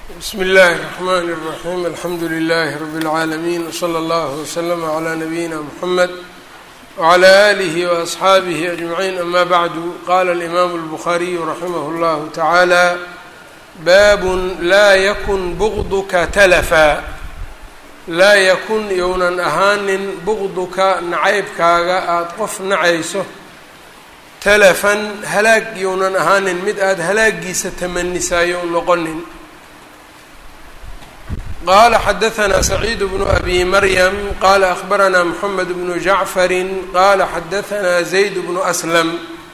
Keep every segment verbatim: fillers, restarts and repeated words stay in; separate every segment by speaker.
Speaker 1: بسم الله الرحمن الرحيم الحمد لله رب العالمين وصلى الله وسلم على نبينا محمد وعلى آله وأصحابه أجمعين أما بعد قال الإمام البخاري رحمه الله تعالى باب لا يكن بغضك تلفا laa yakun younan ahaanin bugduka nacaybkaaga aada qof nacayso talafan halaag younan ahaanin mid aada halaagiisa tamanisaayo u noqonin qaala xadahanaa saciid bnu abi maryam qaala akhbaranaa moxamed bnu jacfari qaala xadahanaa zayd bnu aslam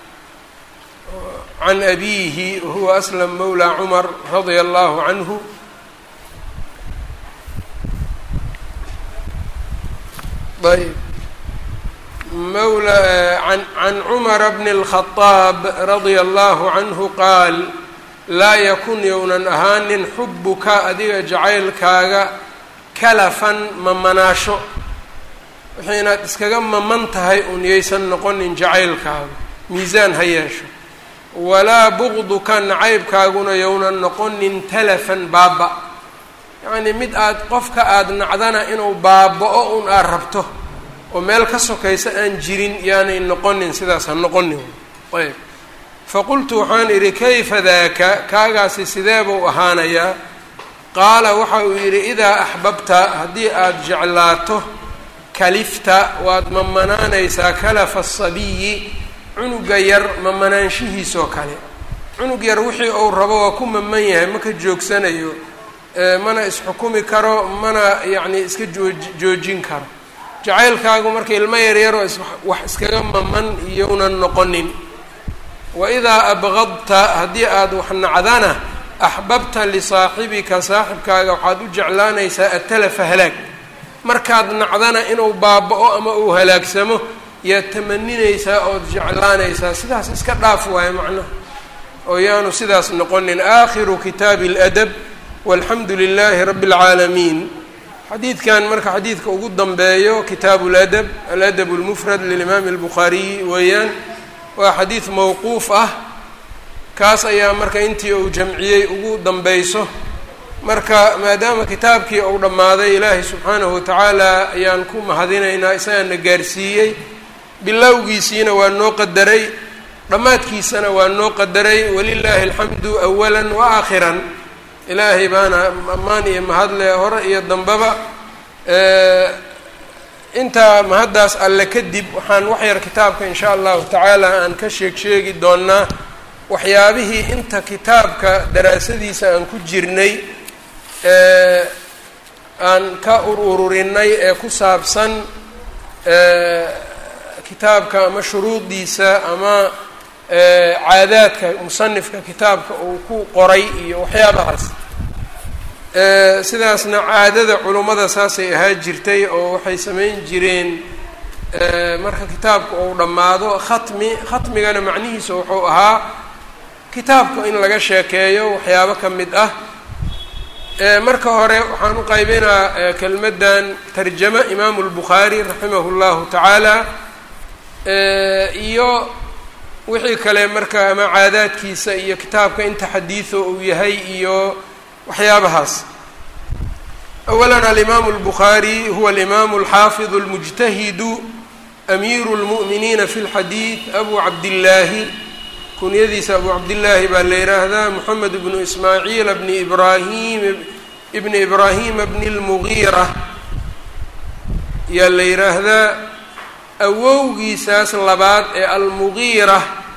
Speaker 1: can abiihi wahuwa aslam mawla cumar radia allahu canhu ayb mawla an can cumara bni اlkhadaab radia allahu canhu qaal laa yakun younan ahaanin xubuka adiga jacaylkaaga kalafan mamanaasho wixii inaad iskaga maman tahay un yaysan noqonin jacaylkaaga miisaan ha yeesho walaa bugduka nacaybkaaguna younan noqonin talafan baaba yacnii mid aad qofka aada nacdana inuu baaba-o un aad rabto oo meel ka sokaysa aan jirin yaanay noqonin sidaas ha noqonin ayb faqultu waxaan idhi kayfa daaka kaagaasi sidee buu ahaanayaa qaala waxa uu yidhi idaa axbabta haddii aada jeclaato kalifta waad mamanaanaysaa kalafa asabiyi cunuga yar mamanaanshihiisoo kale cunug yar wixii uu rabo waa ku maman yahay ma ka joogsanayo mana isxukumi karo mana yacni iska jooj joojin karo jacaylkaagu marka ilmo yaryaroo is wax iskaga maman iyounan noqonin wa idaa abqadta haddii aada wax nacdana axbabta lisaaxibika saaxibkaaga waxaad u jeclaanaysaa atalafa halaag markaad nacdana inuu baaba-o ama uu halaagsamo yaad tamaninaysaa ood jeclaanaysaa sidaas iska dhaaf waayo macnaha oo yaanu sidaas noqonin aakhiru kitaabi اladab walxamdu lilaahi rabbi اlcaalamiin xadiidkan marka xadiidka ugu danbeeyo kitaabu ladab aladab اlmufrad lilimaami اlbukhaariyi weeyaan waa xadiid mawquuf ah kaas ayaa marka intii uu jamciyey ugu danbeyso marka maadaama kitaabkii uu dhammaaday ilaahay subxaanahu watacaala ayaan ku mahadinaynaa isagaana gaarsiiyey bilowgiisiina waa noo qadaray dhammaadkiisana waa noo qadaray walilaahi alxamdu awala wa aakhiran ilaahay baana ammaan iyo mahadle hore iyo dambaba intaa mahaddaas alle kadib waxaan wax yar kitaabka in sha allahu tacaala aan ka sheeg sheegi doonaa waxyaabihii inta kitaabka daraasadiisa aan ku jirnay aan ka ur ururinay ee ku saabsan kitaabka ama shuruudiisa ama caadaadka musanifka kitaabka uu ku qoray iyo waxyaabahaas sidaasna caadada culummada saasay ahaa jirtay oo waxay samayn jireen marka kitaabka uu dhammaado khatmi khatmigana macnihiisa wuxuu ahaa kitaabka in laga sheekeeyo waxyaabo ka mid ah marka hore waxaan u qaybinaa kelmaddan tarjamo imaamu lbukhaari raximahu llahu tacaala iyo wixii kale marka ama caadaadkiisa iyo kitaabka inta xadiido uu yahay iyo waxyaabahaas awalan alimaamu اlbukhaari huwa alimaamu alxaafiظu اlmujtahidu amiiru اlmu'miniina fi اlxadiid abu cabdillaahi kunyadiisa abu cabdillaahi baa la yidhaahdaa moxamed bnu ismaaciil bni ibraahim ibni ibraahima bni اlmugiira yaa la yidhaahdaa awowgiisaas labaad ee almugiira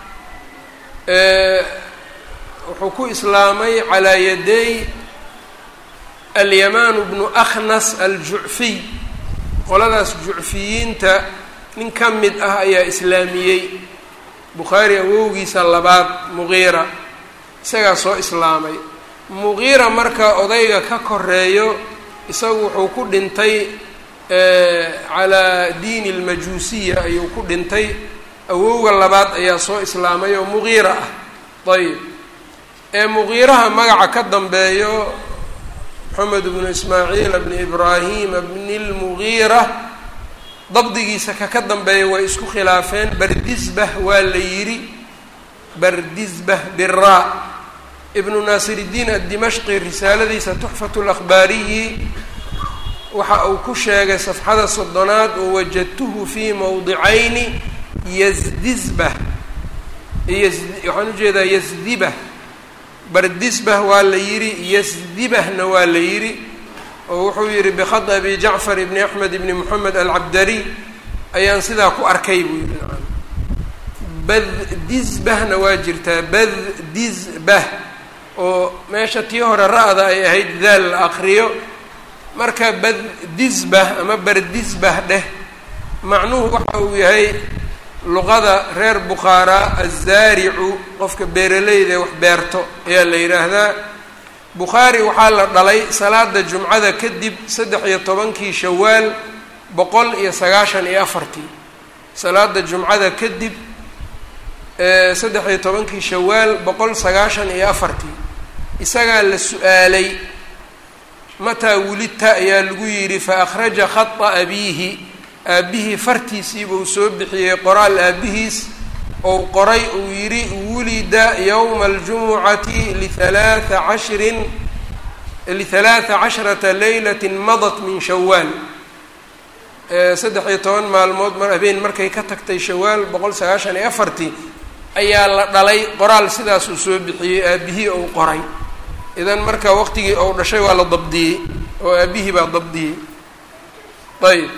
Speaker 1: wuxuu ku islaamay calaa yaday alyamaan bnu akhnas aljucfiy qoladaas jucfiyiinta nin ka mid ah ayaa islaamiyey bukhaari awowgiisa labaad mugiira isagaa soo islaamay mugiira marka odayga ka koreeyo isagu wuxuu ku dhintay calaa diini almajuusiya ayuu ku dhintay awowga labaad ayaa soo islaamay oo mugiira ah ayb ee mugiiraha magaca ka dambeeyo moxamed bnu ismaaciil bni ibraahima bni lmugiira dabdigiisa ka ka dambeeya way isku khilaafeen bardisbah waa la yidhi bardisbah biraa ibnu naasiridiin addimashqi risaaladiisa tuxfatu lakhbaariyi waxa uu ku sheegay safxada soddonaad oo wajadtuhu fii mawdicayni yasdisbah waxaan ujeedaa yasdibah bardisbah waa la yidhi yasdibahna waa la yidhi oo wuxuu yidhi bikhad abi jacfar ibni axmed ibni moxamed alcabdari ayaan sidaa ku arkay buu yidhi baddisbahna waa jirtaa baddisbah oo meesha tii hore ra-da ay ahayd daal la aqriyo marka baddisbah ama bardisbah dheh macnuhu waxa uu yahay luqada reer bukhaara azaaricu qofka beeraleyda ee wax beerto ayaa la yidhaahdaa bukhaari waxaa la dhalay salaada jumcada kadib saddex iyo tobankii shawaal boqol iyo sagaashan iyo afartii salaada jumcada kadib saddex iyo tobankii shawaal boqol sagaashan iyo afartii isagaa la su-aalay mataa wulidta ayaa lagu yidhi fa akhraja khata abiihi aabbihii fartiisiibuu soo bixiyey qoraal aabbihiis ou qoray uu yidhi wulida yowma aljumucati lihalaaa cashrin lihalaata casharata leylati madat min shawaal saddex iyo toban maalmood mar habeen markay ka tagtay shawaal boqol sagaashan iyo afartii ayaa la dhalay qoraal sidaasuu soo bixiyey aabbihii ou qoray idan marka waqtigii ou dhashay waa la dabdiyey oo aabbihii baa dabdiyey ayb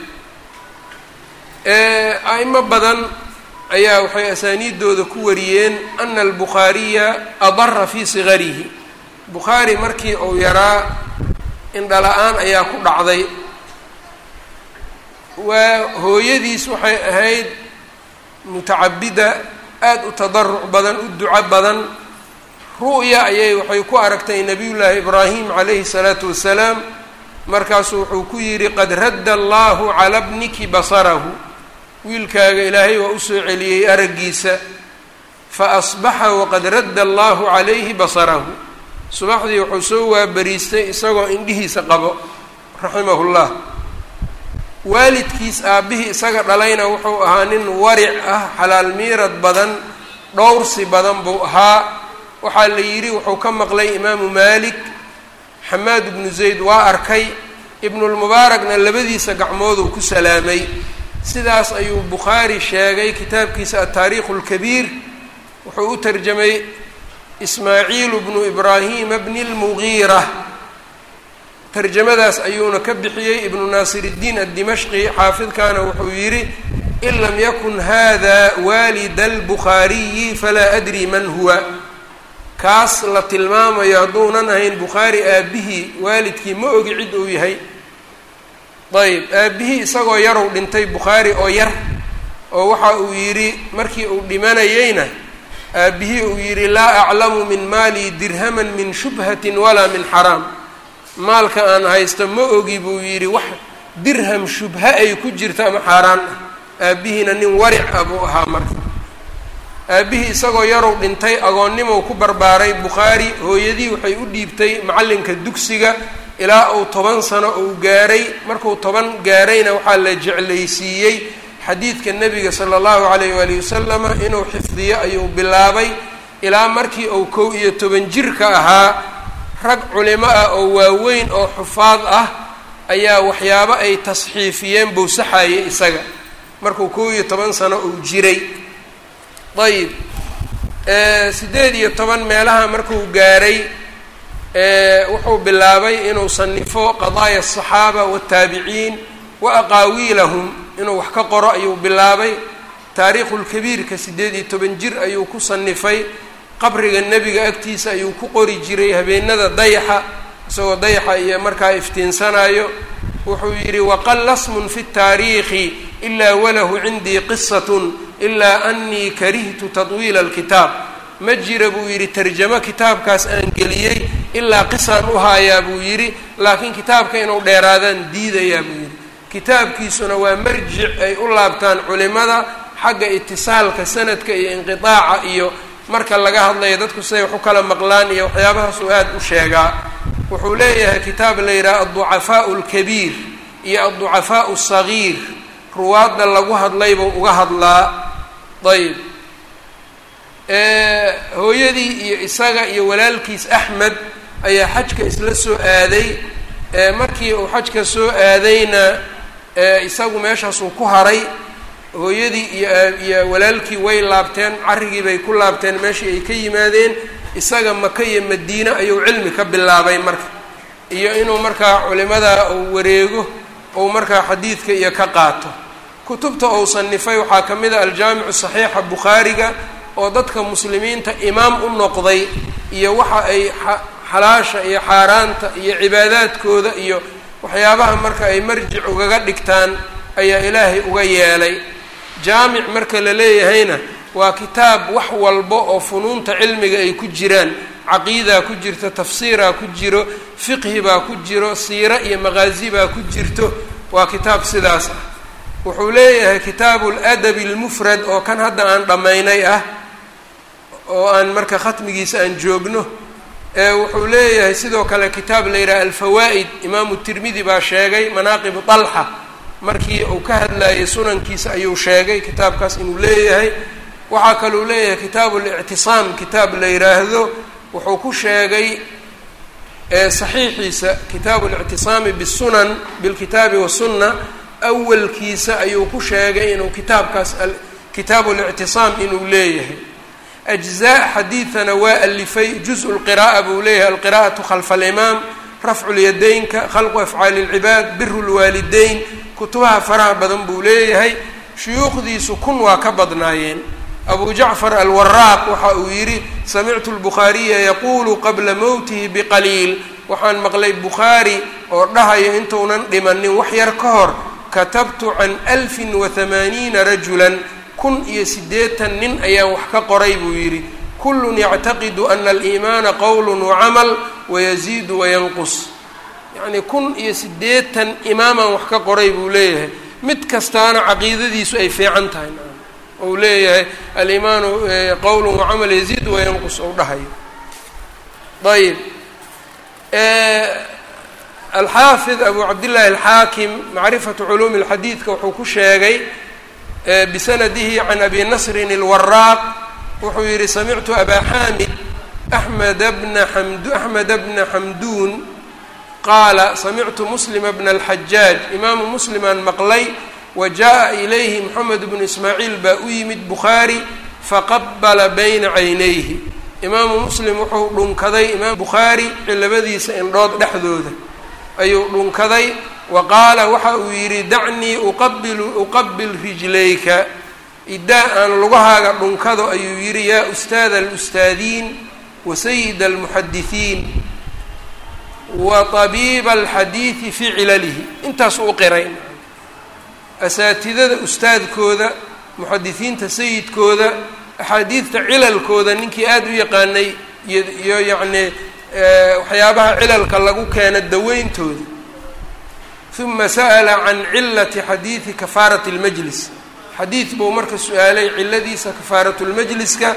Speaker 1: a'imo badan ayaa waxay asaaniiddooda ku wariyeen ana albukhaariya adara fii sigarihi bukhaari markii uu yaraa indhala-aan ayaa ku dhacday waa hooyadiis waxay ahayd mutacabida aada u tadaruc badan u duco badan ru'ya ayay waxay ku aragtay nabiyullaahi ibraahim calayhi salaatu wasalaam markaasuu wuxuu ku yidhi qad radda allahu cala bniki basarahu wiilkaaga ilaahay waa usoo celiyey araggiisa fa asbaxa waqad radda allahu calayhi basarahu subaxdii wuxuu soo waabariistay isagoo indhihiisa qabo raximahullah waalidkiis aabbihii isaga dhalayna wuxuu ahaa nin waric ah xalaal miirad badan dhowrsi badan buu ahaa waxaa la yidhi wuxuu ka maqlay imaamu maalik xamaad ibnu zayd waa arkay ibnulmubaarakna labadiisa gacmooduu ku salaamay sidaas ayuu bukhaari sheegay kitaabkiisa altaariikhu alkabiir wuxuu u tarjamay ismaaciil bnu ibraahima bni lmugiira tarjamadaas ayuuna ka bixiyey ibnu naasiridiin addimashqi xaafidkaana wuxuu yidhi in lam yakun hada waalida albukhaariyi falaa adri man huwa kaas la tilmaamayo hadduunan ahayn bukhaari aabbihii waalidkii ma ogi cid uu yahay ayb aabbihii isagoo yarow dhintay bukhaari oo yar oo waxa uu yidhi markii uu dhimanayeyna aabbihii uu yidhi laa aclamu min maali dirhaman min shubhatin walaa min xaraam maalka aan haysto ma ogi buu yidhi wax dirham shubha ay ku jirto ama xaaraan ah aabbihiina nin waric ah buu ahaa marka aabbihii isagoo yarow dhintay agoonnimow ku barbaaray bukhaari hooyadii waxay u dhiibtay macallinka dugsiga ilaa uu toban sano uu gaaray markuu toban gaarayna waxaa la jeclaysiiyey xadiidka nebiga sala allahu calayh waalihi wasalama inuu xifdiyo ayuu bilaabay ilaa markii uu kow iyo toban jirka ahaa rag culimo ah oo waaweyn oo xufaad ah ayaa waxyaabo ay tasxiifiyeen buu saxayay isaga markuu kow iyo toban sano uu jiray ayib siddeed iyo toban meelaha markuu gaaray wuxuu bilaabay inuu sanifo qadaaya aلصaxaaba wالtaabiciin wa aqaawiilahum inuu wax ka qoro ayuu bilaabay taariikhu lkabiirka siddeed iyo toban jir ayuu ku sanifay qabriga nebiga agtiisa ayuu ku qori jiray habeenada dayaxa isagoo dayaxa iyo markaa iftiinsanayo wuxuu yidhi waqalla smun fi الtaariikhi ilaa walahu cindii qisat ilaa anii karihtu tadwiila اlkitaab ma jira buu yidhi tarjamo kitaabkaas aan geliyey ilaa qisaan u haayaa buu yidhi laakiin kitaabka inuu dheeraadaan diidayaa buu yidhi kitaabkiisuna waa marjic ay u laabtaan culimada xagga itisaalka sanadka iyo inqiaaca iyo marka laga hadlayo dadku siday wax u kala maqlaan iyo waxyaabahaas uu aada u sheegaa wuxuu leeyahay kitaab la yidhaha adducafaau alkabiir iyo adducafaau asagiir ruwaadda lagu hadlaybuu uga hadlaa ayb hooyadii iyo isaga iyo walaalkiis axmed ayaa xajka isla soo aaday. markii uu xajka soo aadayna isagu meeshaasuu ku haray, hooyadii iyo iyo walaalkii way laabteen, carrigii bay ku laabteen meeshii ay ka yimaadeen. isaga maka iyo madiine ayuu cilmi ka bilaabay marka, iyo inuu markaa culimada uu wareego ou markaa xadiidka iyo ka qaato. kutubta uu sanifay waxaa ka mid a aljaamicu saxiixa bukhaariga oo dadka muslimiinta imaam u noqday, iyo waxa ay xalaasha iyo xaaraanta iyo cibaadaadkooda iyo waxyaabaha marka ay marjic ugaga dhigtaan ayaa ilaahay uga yeelay. jaamic marka la leeyahayna waa kitaab wax walba oo funuunta cilmiga ay ku jiraan, caqiidaa ku jirto, tafsiiraa ku jiro, fiqhi baa ku jiro, siira iyo maqaazi baa ku jirto. waa kitaab sidaas ah. wuxuu leeyahay kitaabu ladabi almufrad oo kan hadda aan dhammaynay ah, oo aan marka khatmigiisa aan joogno. wuxuu leeyahay sidoo kale kitaab la yidhaha alfawaa'id, imaamu tirmidi baa sheegay manaaqibu طalxa markii uu ka hadlayay sunankiisa ayuu sheegay kitaabkaas inuu leeyahay. waxaa kaluu leeyahay kitaabu lictisaam, kitaab la yidhaahdo, wuxuu ku sheegay saxiixiisa kitaabu lictisaami bisunan bilkitaabi wasunna, awalkiisa ayuu ku sheegay inuu kitaabkaas kitaabu lictisaam inuu leeyahay. أجزاء xadiidana waa alifay, juزء الqراءة buu leeyahay, alqراءaةu khalfa alimaam, rafcu lyadaynka, khalqu afcaali اlcibaad, biru lwaalidayn, kutubaha faraha badan buu leeyahay. shuyuukhdiisu kun waa ka badnaayeen. abu jacfar alwaraaq waxa uu yidhi samictu الbukhaariya yaqulu qabla mowtihi bqaliil, waxaan maqlay bukhaari oo dhahayo intuunan dhimanin wax yar ka hor, katabtu can أlfi وaثamaaniina rajula, kun iyo siddeetan nin ayaan wax ka qoray buu yidhi. kullun yactaqidu ana aliimaana qowlun wacamal wayaziidu wayanqus. yacnii kun iyo siddeetan imaamaan wax ka qoray buu leeyahay, mid kastaana caqiidadiisu ay fiican tahay. ou leeyahay aliimaanu qowlun wacamal yaziidu wayanqus ou dhahayo. ayib, alxaafid abu cabdillaahi alxaakim macrifatu culuumi اlxadiidka wuxuu ku sheegay بسنده عن أبي نصر الوراق wuxuu yihi سمعت أbا xاmد أحمد بن حمد أحمد بن حمدون qاaل سمعت مسلم بن الحجاج إmaamu مسلمان maqlay وجاءa إليه محمد بن إسماعيل baa u yimid bخaarي faqبلa byna عaynayhi. imaamu مسلم wuxuu dhunkaday imaam bخaarي labadiisa indhood dhexdooda ayuu dhunkaday. waqaala waxa uu yidhi dacnii uqabilu uqabil rijlayka, idaa aan lugahaaga dhunkado ayuu yidhi, yaa ustaada alustaadiin wa sayida almuxadisiin wa tabiiba alxadiidi fii cilalihi. intaas u qiray asaatidada ustaadkooda, muxadisiinta sayidkooda, axaadiidta cilalkooda ninkii aada u yaqaanay iyo yacnii waxyaabaha cilalka lagu keena daweyntooda. uma sa'ala can cilati xadiidi kafaarati اlmajlis, xadiid buu marka su-aalay ciladiisa kafaaratulmajliska,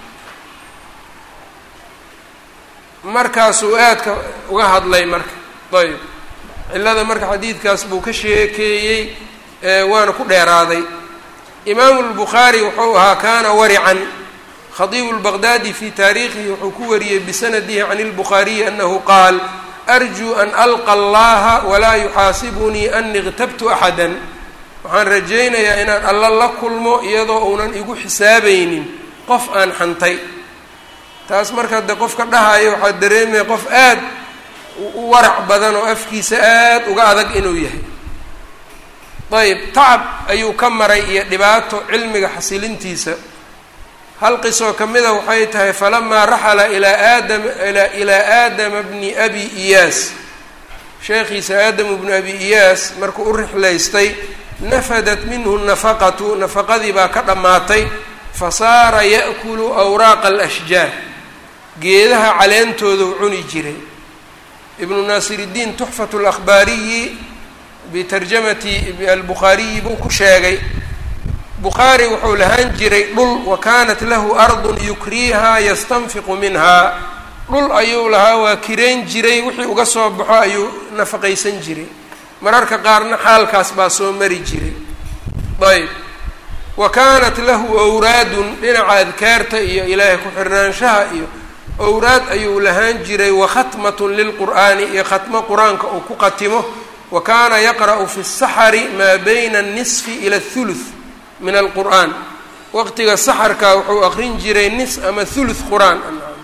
Speaker 1: markaasuu aadka uga hadlay marka. ayb, cilada marka xadiidkaas buu ka sheekeeyey, waana ku dheeraaday. imaamu اlbukhaari wuxuu ahaa kaana warican. khadiibu اlbaqdaadi fii taariikhihi wuxuu ku wariyey bisanadihi can اlbukhaariyi anahu qaal arjuu an alqa allaha walaa yuxaasibunii ani اqtabtu axada. waxaan rajaynayaa inaan alla la kulmo iyadoo uunan igu xisaabaynin qof aan xantay. taas marka de qofka dhahayo waxaa dareemaya qof aad u warac badan oo afkiisa aad uga adag inuu yahay. ayb, tacab ayuu ka maray iyo dhibaato cilmiga xasilintiisa. hal qisoo ka mida waxay tahay falamaa raxala ilaa aadam ilaa aadama bni abi iyaas, sheekhiisa aadamu bni abi iyaas markuu u rixlaystay, nafadat minhu nafaqatu, nafaqadii baa ka dhammaatay, fasaara ya'kulu awraaqa alashjaar, geedaha caleentooda u cuni jiray. ibnu naasiridiin tuxfatu alakhbaariyi bitarjamati albukhaariyi buu ku sheegay. bukhaari wuxuu lahaan jiray dhul, wa kaanat lahu ardun yukriihaa yastanfiqu minhaa, dhul ayuu lahaa waa kirayn jiray, wixii uga soo baxo ayuu nafaqaysan jiray. mararka qaarna xaalkaas baa soo mari jiray. ayb, wa kaanat lahu awraadun dhinaca adkaarta iyo ilaahay ku xirnaanshaha iyo awraad ayuu lahaan jiray, wa khatmatun lilqur'aani iyo khatmo qur-aanka uu ku qatimo. wa kaana yaqra'u fi saxari maa bayna anisfi ila athuluth min alqur'aan, waqtiga saxarka wuxuu aqrin jiray nis ama thuluth qur-aan.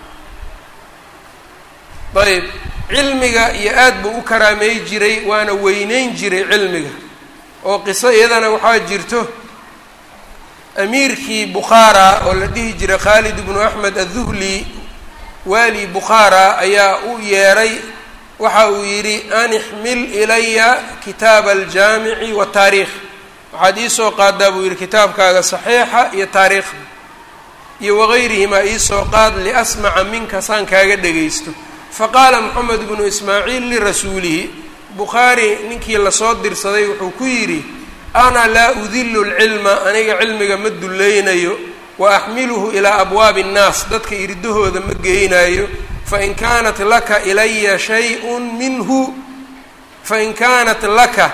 Speaker 1: ayb cilmiga iyo aad buu u karaameey jiray, waana weyneyn jiray cilmiga. oo qiso iyadana waxaa jirto amiirkii bukhaara oo la dhihi jiray khaalid ibnu axmed adduhli, waali bukhaara ayaa u yeeray, waxa uu yidhi an ixmil ilaya kitaaba aljaamici wataariikh, waxaad iisoo qaadaa buu yidhi kitaabkaaga saxiixa iyo taariikhda iyo wagayrihimaa iisoo qaad liasmaca minka saan kaaga dhegaysto. faqaala moxamed bnu ismaaciil lirasuulihi, bukhaari ninkii lasoo dirsaday wuxuu ku yidhi ana laa udilu lcilma, aniga cilmiga ma dullaynayo, wa axmiluhu ilaa abwaabi nnaas, dadka iridahooda ma geynayo. fain kaanat laka ilaya shayun minhu fain kaanat laka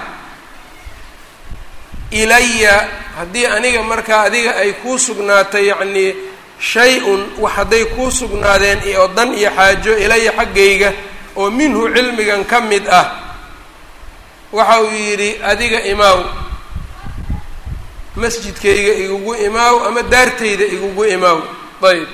Speaker 1: ilaya, haddii aniga markaa adiga ay kuu sugnaatay yacnii shay-un wax hadday kuu sugnaadeen oo dan iyo xaajo ilaya xaggayga oo minhu cilmigan ka mid ah, waxa uu yidhi adiga imaaw, masjidkayga igugu imaaw ama daartayda igugu imaaw. ayb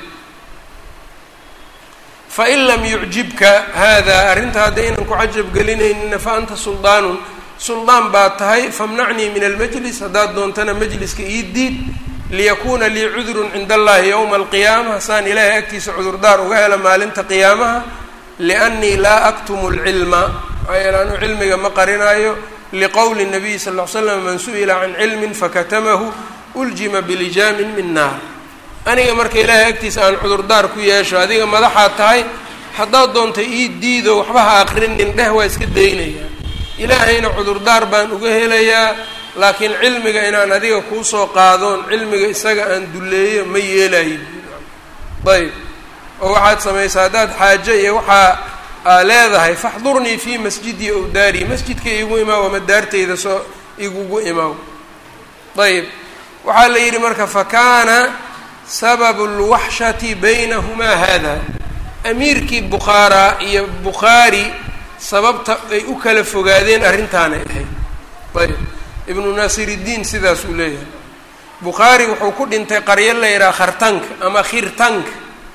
Speaker 1: fain lam yucjibka hada, arrinta haddaynan ku cajab gelinayninna fa anta suldaanun, suldaan baad tahay, famnacnii min almajlis, haddaad doontana majliska ii diid, liyakuuna lii cudurun cinda allahi yowma alqiyaama, hasaan ilaahay agtiisa cudurdaar uga hela maalinta qiyaamaha. liannii laa aktumu lcilma, maxaa yeele anu cilmiga ma qarinaayo. liqowli nabiyi sal ll ly slam man su'ila can cilmin fakatamahu uljima bilijaamin min naar. aniga marka ilaahay agtiisa aan cudurdaar ku yeesho, adiga madaxaad tahay, haddaad doonta ii diido waxba ha aqrinin dheh, waa iska daynayaa. ilaahayna cudurdaar baan uga helayaa, laakiin cilmiga inaan adiga kuusoo qaadoon cilmiga isaga aan dulleeyo ma yeelayo. ayb oo waxaad samaysaa haddaad xaajo iyo waxaa aa leedahay, faxdurnii fii masjidii ow daari, masjidka igu imaaw ama daartayda soo igugu imaaw. ayb waxaa la yidhi marka fakaana sababu lwaxshati baynahumaa hada, amiirkii bukhaara iyo bukhaari sababta ay u kala fogaadeen arrintaanay ahayd. ayb ibnu naasiriddiin sidaas uu leeyahay. bukhaari wuxuu ku dhintay qaryo la yidhaha khartanka ama khirtanka,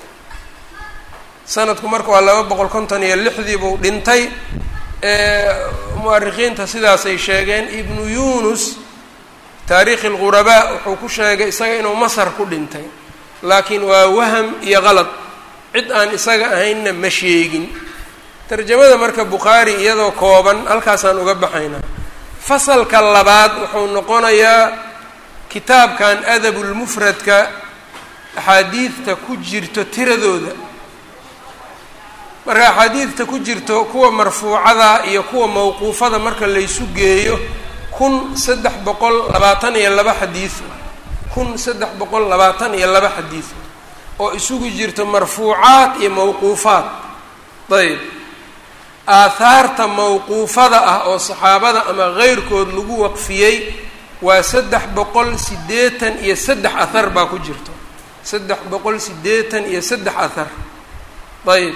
Speaker 1: sanadku marka waa laba boqol konton iyo lixdii buu dhintay. mu'arikhiinta sidaasay sheegeen. ibnu yunus taariikhi lghurabaa wuxuu ku sheegay isaga inuu masar ku dhintay, laakiin waa waham iyo qalad, cid aan isaga ahaynna ma sheegin. tarjamada marka bukhaari iyadoo kooban halkaasaan uga baxaynaa. fasalka labaad wuxuu noqonayaa kitaabkan adabulmufradka axaadiidta ku jirto tiradooda. marka axaadiidta ku jirto kuwa marfuucada iyo kuwa mawquufada marka laysu geeyo kun saddex boqol labaatan iyo laba xadiid kun saddex boqol labaatan iyo laba xadiid oo isugu jirto marfuucaad iyo mawquufaad. ayb aahaarta mawquufada ah oo saxaabada ama keyrkood lagu waqfiyey waa saddex boqol siddeetan iyo saddex ahar baa ku jirto, saddex boqol siddeetan iyo saddex ahar. ayb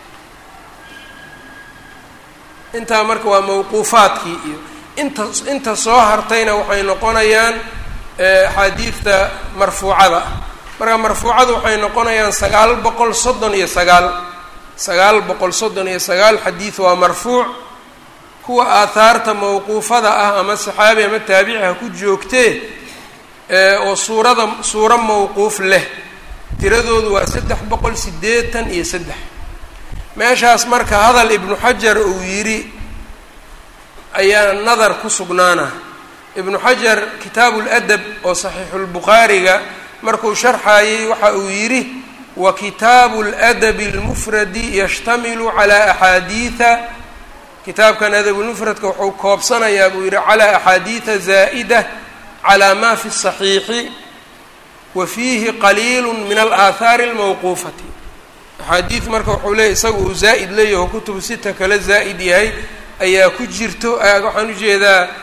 Speaker 1: intaa marka waa mawquufaadkii iyo inta inta soo hartayna waxay noqonayaan axaadiidta marfuucada ah. marka marfuucadu waxay noqonayaan sagaal boqol soddon iyo sagaal sagaal boqol soddon iyo sagaal xadiid waa marfuuc. kuwa aahaarta mawquufada ah ama saxaabi ama taabici ha ku joogtee oo suurada suuro mawquuf leh, tiradoodu waa saddex boqol siddeetan iyo saddex. meeshaas marka hadal ibnu xajar uu yidhi ayaa nadar ku sugnaana. ibnu xajar kitaabu ladab oo saxiixulbukhaariga markuu sharxaayey waxa uu yidhi wa kitaabu ladabi almufradi yashtamilu calaa axaadiida, kitaabkan adabulmufradka wuxuu koobsanayaa buu yidhi calaa axaadiida zaa'ida calaa ma fi saxiixi wa fiihi qaliilu min alaahaari almawquufati. axaadiid marka wuxuu leeyahy isaga uu zaa'id leeyaho kutubu sita kale zaa'id yahay ayaa ku jirto. waxaan ujeedaa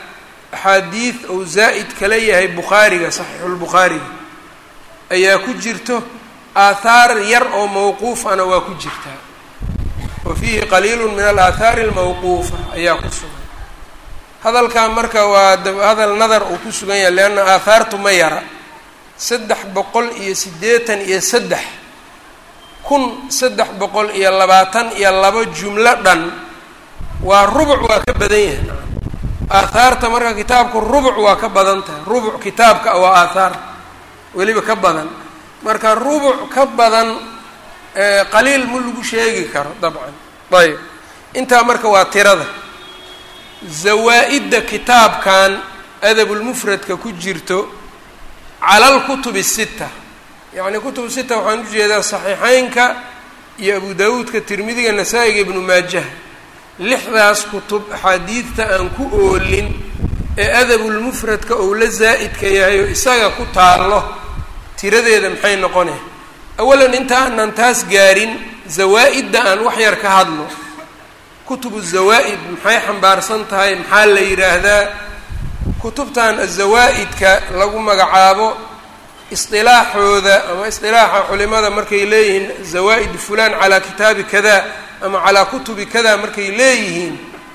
Speaker 1: axaadiid ou zaa'id kala yahay bukhaariga saxiixulbukhaariga ayaa ku jirto, aathaar yar oo mawquufana waa ku jirtaa, wa fiihi qaliilu min alaahaari almawquufa ayaa ku sugan. hadalkaa marka waa hadal nadar uu ku sugan yahay, leanna aathaartu ma yara, saddex boqol iyo siddeetan iyo saddex kun saddex boqol iyo labaatan iyo laba jumlo dhan waa rubuc, waa ka badan yahay. aathaarta marka kitaabku rubuc waa ka badan tahay, rubuc kitaabka waa aathaar weliba ka badan, marka rubuc ka badan qaliil ma lagu sheegi karo dabcan. ayb intaa marka waa tirada. zawaa-idda kitaabkan adabulmufradka ku jirto cala alkutubi sita, yacni kutub sita waxaan ujeedaa saxiixeynka iyo abu daawuudka, tirmidiga, nasaa-iga, ibnu maajah. lixdaas kutub axaadiidta aan ku oolin ee adabulmufradka ou la zaa'idka yahay oo isaga ku taallo tiradeeda maxay noqone? awalan inta aanan taas gaarin, zawaa-idda aan wax yar ka hadlo. kutubu zawaa'id maxay xambaarsan tahay, maxaa la yidhaahdaa? kutubtan azawaa'idka lagu magacaabo isdilaaxooda ama isdilaaxa culimada markay leeyihiin zawaa'id fulaan calaa kitaabi kada ama calaa kutubi kada markay leeyihiin,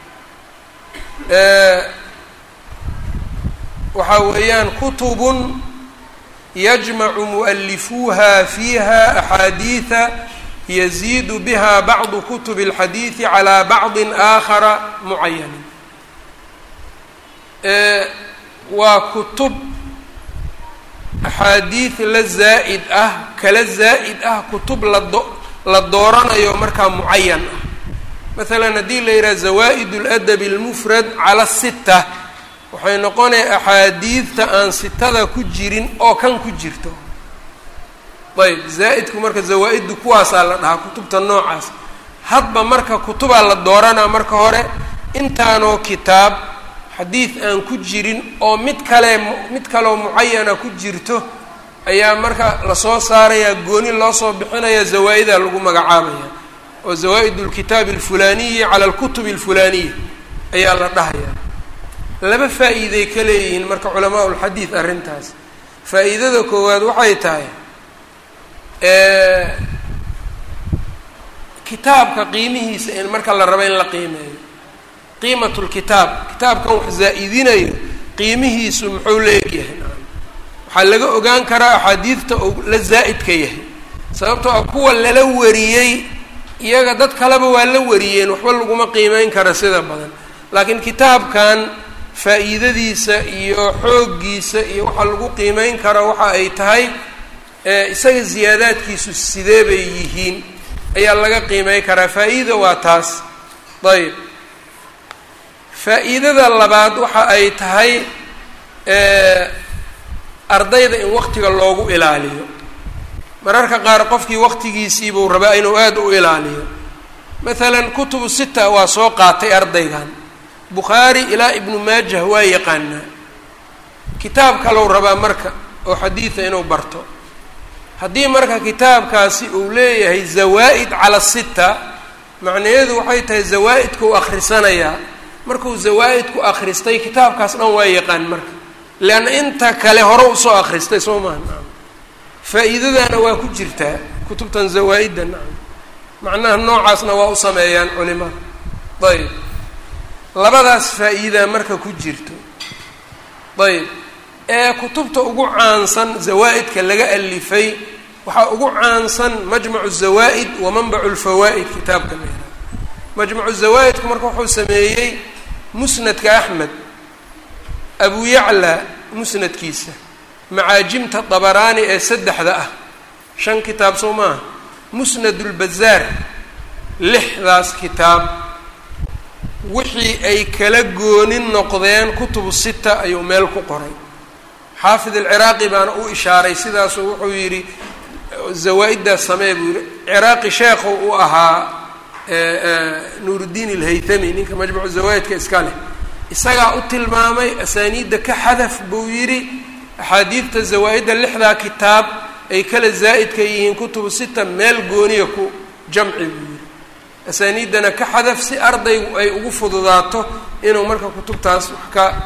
Speaker 1: waxaa weeyaan kutubun yajmacu mu'alifuuha fiiha axaadiida yaziidu biha bacdu kutubi اlxadiidi calaa bacdin aakhara mucayanin. waa kutub axaadiid la zaa'id ah, kala zaa'id ah, kutub lado la dooranayo markaa mucayan ah. masalan haddii la yidhaha zawaa'id اladabi اlmufrad cala sita, waxay noqonaya axaadiidta aan sitada ku jirin oo kan ku jirto. ayb zaa'idku marka zawaa-iddu kuwaasaa la dhahaa, kutubta noocaas. hadba marka kutubaa la dooranaa marka hore, intaanoo kitaab xadiid aan ku jirin oo mid kale mid kaleo mucayana ku jirto ayaa marka lasoo saarayaa, gooni loo soo bixinaya, zawaa-idaa lagu magacaabaya, oo zawaa-id اlkitaabi اlfulaniyi cala alkutubi اlfulaniya ayaa la dhahaya. laba faa'iiday ka leeyihiin marka culamaa ulxadiid arrintaas. faa'iidada koowaad waxay tahay kitaabka qiimihiisa in marka la rabo in la qiimeeyo, qiimatu lkitaab, kitaabkan wax zaa'idinayo qiimihiisu muxuu leegyahay. waxaa laga ogaan karaa axaadiidta uu la zaa'idka yahay, sababtoo ah kuwa lala wariyey iyaga dad kaleba waa la wariyeen, waxba laguma qiimeyn kara sida badan. laakiin kitaabkan faa'iidadiisa iyo xooggiisa iyo waxa lagu qiimeyn kara waxa ay tahay isaga ziyaadaadkiisu sidee bay yihiin ayaa laga qiimey karaa. faa'iida waa taas. ayb faa'iidada labaad waxa ay tahay ardayda in waqtiga loogu ilaaliyo. mararka qaar qofkii waqtigiisiibuu rabaa inuu aada u ilaaliyo. masalan kutubu sita waa soo qaatay ardaygan, bukhaari ilaa ibnu maajah waa yaqaanaa, kitaab kalou rabaa marka oo xadiida inuu barto. haddii marka kitaabkaasi uu leeyahay zawaa'id cala sita, macnaheedu waxay tahay zawaa'idku u akhrisanayaa. markuu zawaa'idku akhristay kitaabkaas dhan waa yaqaan marka, leanna inta kale hore usoo akhristay soo maha. faa'iidadaana waa ku jirtaa kutubtan zawaa'idda. nacam macnaha noocaasna waa u sameeyaan culimada. ayb labadaas faa'iidaa marka ku jirto. ayb ee kutubta ugu caansan zawaa'idka laga alifay waxaa ugu caansan majmacu zawaa'id wa manbacu lfawaa'id, kitaabka la yihaaha. majmacu zawaa'idku marka wuxuu sameeyey musnadka axmed, abu yacla musnadkiisa, macaajimta dabaraani ee saddexda ah, shan kitaab soo maaha, musnad ulbazaar, lixdaas kitaab wixii ay kala goonin noqdeen kutubu sita ayuu meel ku qoray. xaafid alciraaqi baana u ishaaray sidaasuu wuxuu yidhi zawaa-iddaas samee buu yihi. ciraaqi sheekhu u ahaa nuuruddiin alhaytami, ninka majmucu zawaa'idka iska leh, isagaa u tilmaamay asaaniidda ka xadaf buu yidhi. axaadiidta zawaa-idda lixdaa kitaab ay kala zaa'idka yihiin kutubu sita meel gooniya ku jamci buu yidhi. asaaniiddana ka xadaf si ardaygu ay ugu fududaato inuu marka kutubtaas wax ka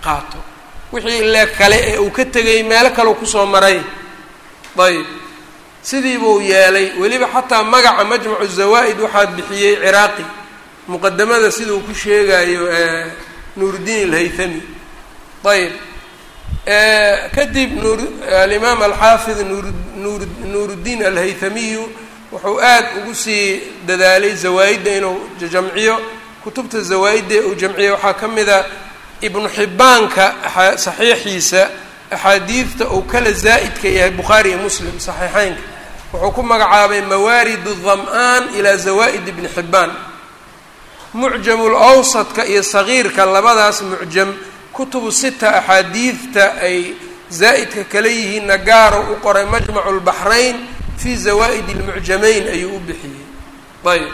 Speaker 1: qaato wixii le kale ee uu ka tegay meelo kale u kusoo maray ayb sidii buu yeelay weliba xataa magaca majmacu zawaa'id waxaa bixiyey ciraaqi muqadamada siduu ku sheegayo nuuruddiin alhaythami ayb kadib nuur alimaam alxaafid nuur nuur nuuruddiin alhaythamiyu wuxuu aad ugu sii dadaalay zawaa'idda inuu jamciyo kutubta zawaa'idda uu jamciyo waxaa ka mid a ibnu xibbaanka saxiixiisa axaadiidta uu kala zaa'idka yahay bukhaari iyo muslim saxiixeynka wuxuu ku magacaabay mawaarid الdam'aan ilaa zawaa'id ibni xibbaan mucjamul awsadka iyo sagiirka labadaas mucjam kutubu sita axaadiidta ay zaa'idka kala yihiinna gaaro u qoray majmacu lbaxrayn fi zawaa'id اlmucjamayn ayuu u bixiyey ayb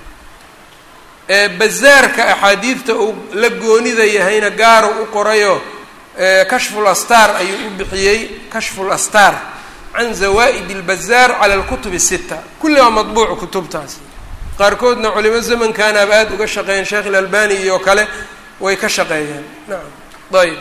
Speaker 1: bazaarka axaadiidta uu la goonida yahayna gaaro u qorayo kashfu lastar ayuu u bixiyey kashfu lastar can zawaa'id اlbazaar cala alkutub الsita kulli waa madbuuc kutubtaasi qaarkoodna culimo zamankaanaaba aada uga shaqeeyeen sheekh ilalbani iyo kale way ka shaqeeyeen nacam ayb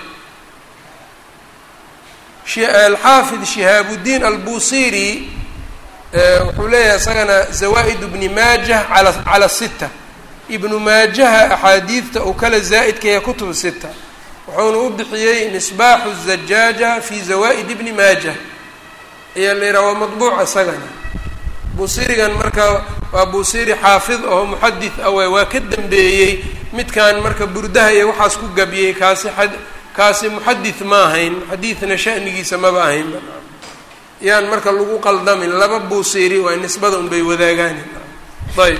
Speaker 1: alxaafid shihaabudiin albusiri wuxuu leeyahay isagana zawaa'id ibni maajah ala cala sita ibnu maajaha axaadiidta uu kala zaa'idka yahay kutub sita wuxuuna u bixiyey misbaaxu الzajaaja fi zawaa'id ibni maajah ayaa la yidhaha waa madbuuc isagana busirigan marka waa busiri xaafid oo muxadid awe waa ka dambeeyey midkan marka burdaha iyo waxaas ku gabiyey kaasi a kaasi muxadid ma ahayn xadiidna sha'nigiisa maba ahayn yaan marka lagu qaldamin laba busiri waa nisbada un bay wadaagaan ayb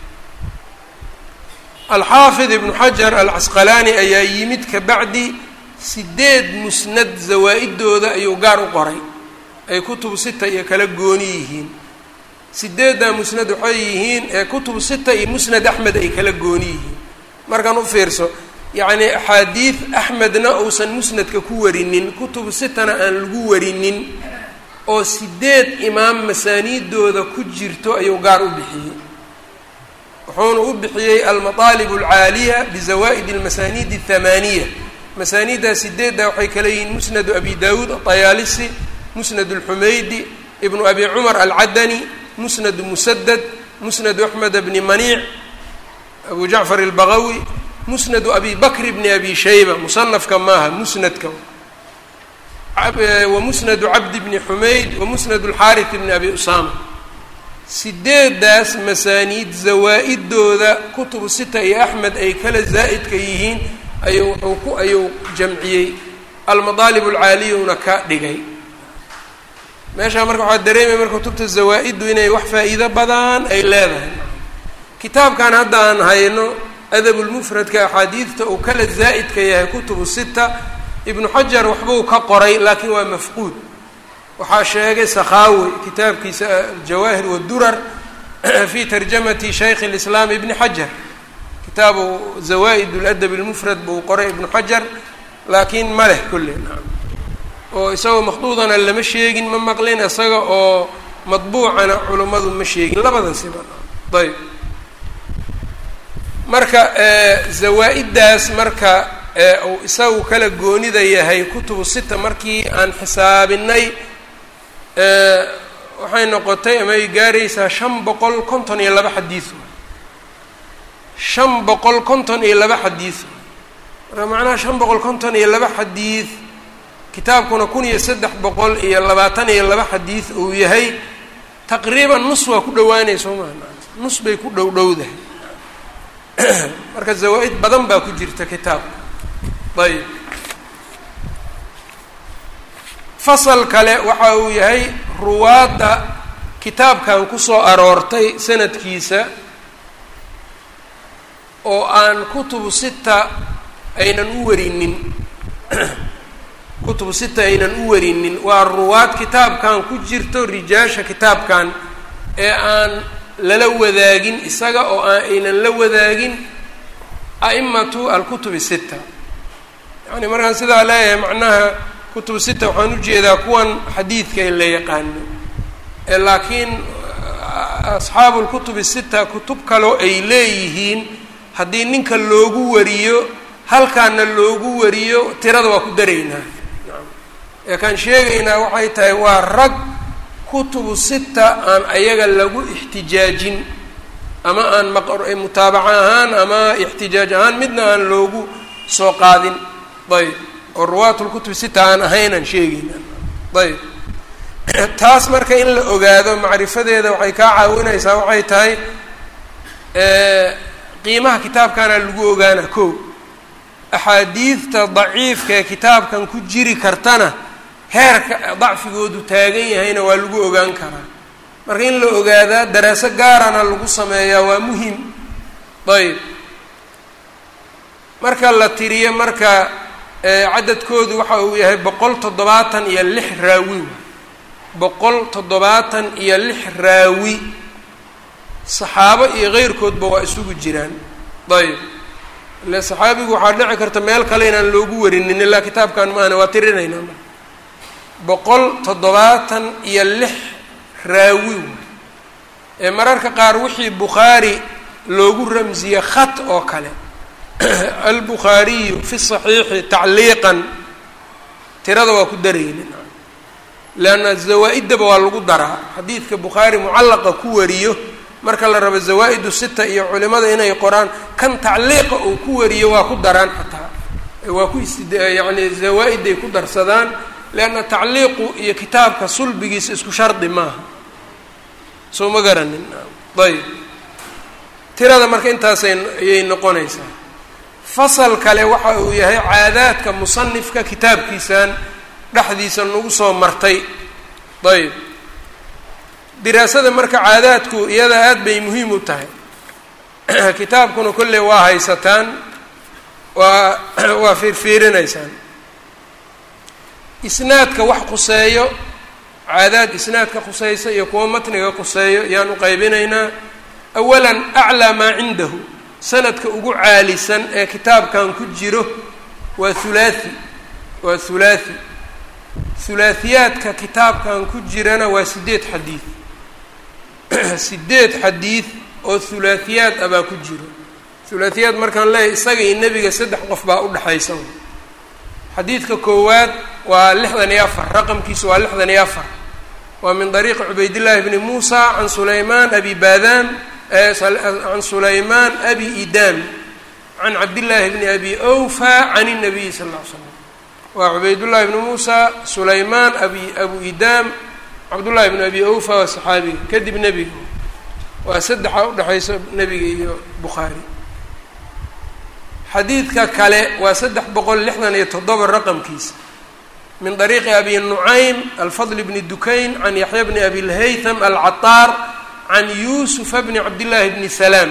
Speaker 1: alxaafid ibnu xajar alcasqalaani ayaa yimid ka bacdi sideed musnad zawaa'idooda ayuu gaar u qoray ay kutubu sita iyo kala gooni yihiin sideeddaa musnad waxay yihiin ee kutubu sita iyo musnad axmed ay kala gooni yihiin markaan u fiirso yacni axaadiid axmedna uusan musnadka ku warinin kutubu sitana aan lagu warinin oo sideed imaam masaaniidooda ku jirto ayuu gaar u bixiyey wuxuuna u bixiyey almataalib alcaaliya bizawaa'id almasaaniid athamaaniya masaaniiddaa sideeddaa waxay kala yihiin musnadu abi daawuud atayaalisi musnad alxumaydi ibnu abi cumar alcadani musnadu musadad musnadu axmed bni maniic abu jacfar albagawi musnadu abi bakr bni abi shayba musanafka maaha musnadka wa musnadu cabdi bni xumayd wa musnadu alxaarith bni abi usama sideedaas masaaniid zawaa'idooda kutubu sita iyo axmed ay kala zaa'idka yihiin ayuu wuxuu ku ayuu jamciyey almadaalib alcaaliyuna ka dhigay meeshaa marka waxaa dareemaya marka kutubta zawaa-iddu inay wax faa'iido badan ay leedahay kitaabkan hadda aan hayno adabulmufradka axaadiidta uu kala zaa'idka yahay kutubu sita ibnu xajar waxbuu ka qoray laakiin waa mafquud waxaa sheegay sakhaawi kitaabkiisa aljawaahir wadurar fi tarjamati shaykh اlislaam ibni xajar kitaabu zawaa'id اladab اlmufrad buu qoray ibnu xajar laakiin ma leh kulle oo isagoo makhduudana lama sheegin ma maqlin isaga oo madbuucana culummadu ma sheegin labada siba ayb marka zawaa-iddaas marka uu isagu kala goonida yahay kutubu sita markii aan xisaabinay waxay noqotay ama ay gaaraysaa shan boqol konton iyo laba xadiid shan boqol konton iyo laba xadiid marka macnaha shan boqol konton iyo laba xadiid kitaabkuna kun iyo saddex boqol iyo labaatan iyo laba xadiid uu yahay taqriiban nus waa ku dhawaanay soo maha nus bay ku dhow dhowdahay marka zawaa-id badan baa ku jirta kitaabka ayb fasal kale waxa uu yahay ruwaadda kitaabkan kusoo aroortay sanadkiisa oo aan kutubu sita aynan u warinin kutubu sita aynan u warinin waa ruwaad kitaabkan ku jirto rijaasha kitaabkan ee aan lala wadaagin isaga oo aan aynan la wadaagin a'imatu alkutubi sita yani markaan sidaa leeyahay macnaha kutubu sita waxaan ujeedaa kuwan xadiidka la yaqaano ee laakiin asxaabu lkutubi sita kutub kaloo ay leeyihiin haddii ninka loogu wariyo halkaana loogu wariyo tirada waa ku daraynaa. ee kaan sheegaynaa waxay tahay waa rag kutubu sita aan ayaga lagu ixtijaajin ama aan mutaabaca ahaan ama ixtijaaj ahaan midna aan loogu soo qaadin. ayb oo ruwaat lkutubi sita aan ahaynaan sheegaynaa. ayb taas marka in la ogaado macrifadeeda waxay kaa caawinaysaa waxay tahay qiimaha kitaabkaana lagu ogaana kow axaadiidta daciifka ee kitaabkan ku jiri kartana heerka dacfigoodu taagan yahayna waa lagu ogaan karaa. marka in la ogaadaa daraaso gaarana lagu sameeyaa waa muhim. ayb marka la tiriyo marka cadadkoodu waxa uu yahay boqol toddobaatan iyo lix raawi boqol toddobaatan iyo lix raawi saxaabo iyo keyrkoodba waa isugu jiraan. ayb ile saxaabigu waxaa dhici karta meel kale inaan loogu warinin ilaa kitaabkan maana waa tirinaynaa marka boqol toddobaatan iyo lix raawi ee mararka qaar wixii bukhaari loogu ramsiye khat oo kale albukhaariyu fi saxiixi tacliiqan tirada waa ku daraynin leanna zawaa-iddaba waa lagu daraa. xadiidka bukhaari mucallaqa ku wariyo marka la rabo zawaa-idu sita iyo culimada inay qoraan kan tacliiqa uu ku wariyo waa ku daraan xataa waa ku istid yacni zawaa-iday ku darsadaan leanna tacliiqu iyo kitaabka sulbigiisa isku shardi maaha soo ma garanin. ayb tirada marka intaasay ayay noqonaysaa. fasal kale waxa uu yahay caadaadka musanifka kitaabkiisan dhexdiisa nagu soo martay. ayb diraasada marka caadaadku iyada aad bay muhiim u tahay. kitaabkuna kolley waa haysataan waa waa fiirfiirinaysaan. isnaadka wax quseeyo caadaad isnaadka khuseysa iyo kuwa matniga khuseeyo ayaan u qaybinaynaa. awalan aclaa maa cindahu sanadka ugu caalisan ee kitaabkan ku jiro waa hulaathi waa hulaathi hulaahiyaadka kitaabkan ku jirana waa sideed xadiid sideed xadiid oo hulaahiyaad ah baa ku jiro. hulaahiyaad markaan leeyahay isaga iyo nebiga saddex qof baa udhexaysa. xadiidka koowaad waa lixdan iyo afar raqamkiisu waa lixdan iyo afar waa min dariiqi cubaydillaahi bni muusa can sulaymaan abi baadaan can sulaymaan abi idam can cabdillaahi bni abi awfa can الnabiyi sal ll ly slam. waa cubaydullaahi bni muusa sulaymaan abi abu idam cabdullaahi bni abi awfa waa saxaabiga kadib nebiga waa saddexa udhexaysa nebiga iyo bukhaari. xadiidka kale waa saddex boqol lixdan iyo toddoba raqamkiisa min dariiqi abi nucaym alfadl bni dukayn can yaxya bni abi lhaytham alcataar can yuusufa bni cabdillaahi bni salaam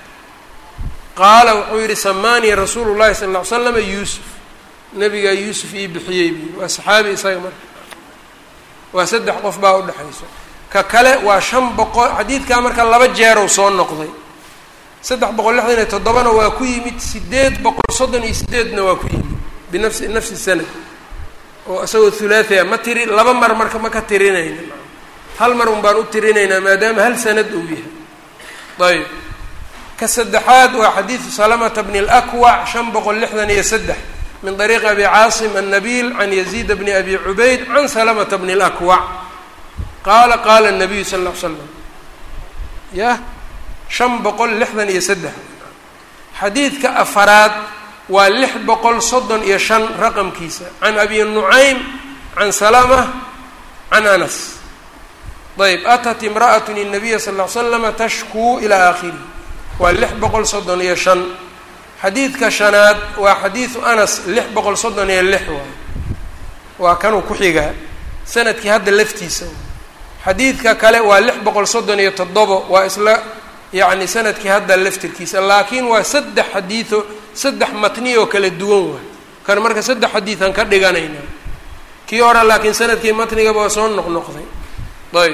Speaker 1: qaala wuxuu yihi samaanii rasuulu llahi sala ll ly slama yuusuf nabigaa yuusuf ii bixiyey bu waa saxaabi isaga marka waa saddex qof baa udhexayso. ka kale waa shan boqol xadiidkaa marka laba jeerow soo noqday. saddex boqol lixdan iyo toddobana waa ku yimid sideed boqol soddon iyo sideedna waa ku yimid binafsi nafsi sanad oo isagoo hulaathia ma tiri laba mar marka ma ka tirinayna hal mar un baan u tirinaynaa maadaama hal sanad uu yahay. ayb ka saddexaad waa xadiidu salamata bni alakwac shan boqol lixdan iyo saddex min dariiqi abi caasim annabiil can yaziid bni abi cubayd can salamata bni alakwac qaala qaala الnabiyu sal ll ly slam yah shan boqol lixdan iyo saddex. xadiidka afaraad waa lix boqol soddon iyo shan raqamkiisa can abi nucaym can salama can anas. ayb atat imra'at الnabiya sal ll ly slama tashkuu ilaa aakhirih waa lix boqol soddon iyo shan. xadiidka shanaad waa xadiidu anas lix boqol soddon iyo lix waay waa kanuu ku xigaa sanadkii hadda laftiisa. xadiidka kale waa lix boqol soddon iyo toddobo waa isla yacni sanadkii hadda laftirkiisa laakiin waa saddex xadiido saddex matni oo kala duwan waay kan marka saddex xadiidan ka dhiganaynaa. kii hore laakiin sanadkii matnigaba waa soo noqnoqday. ayb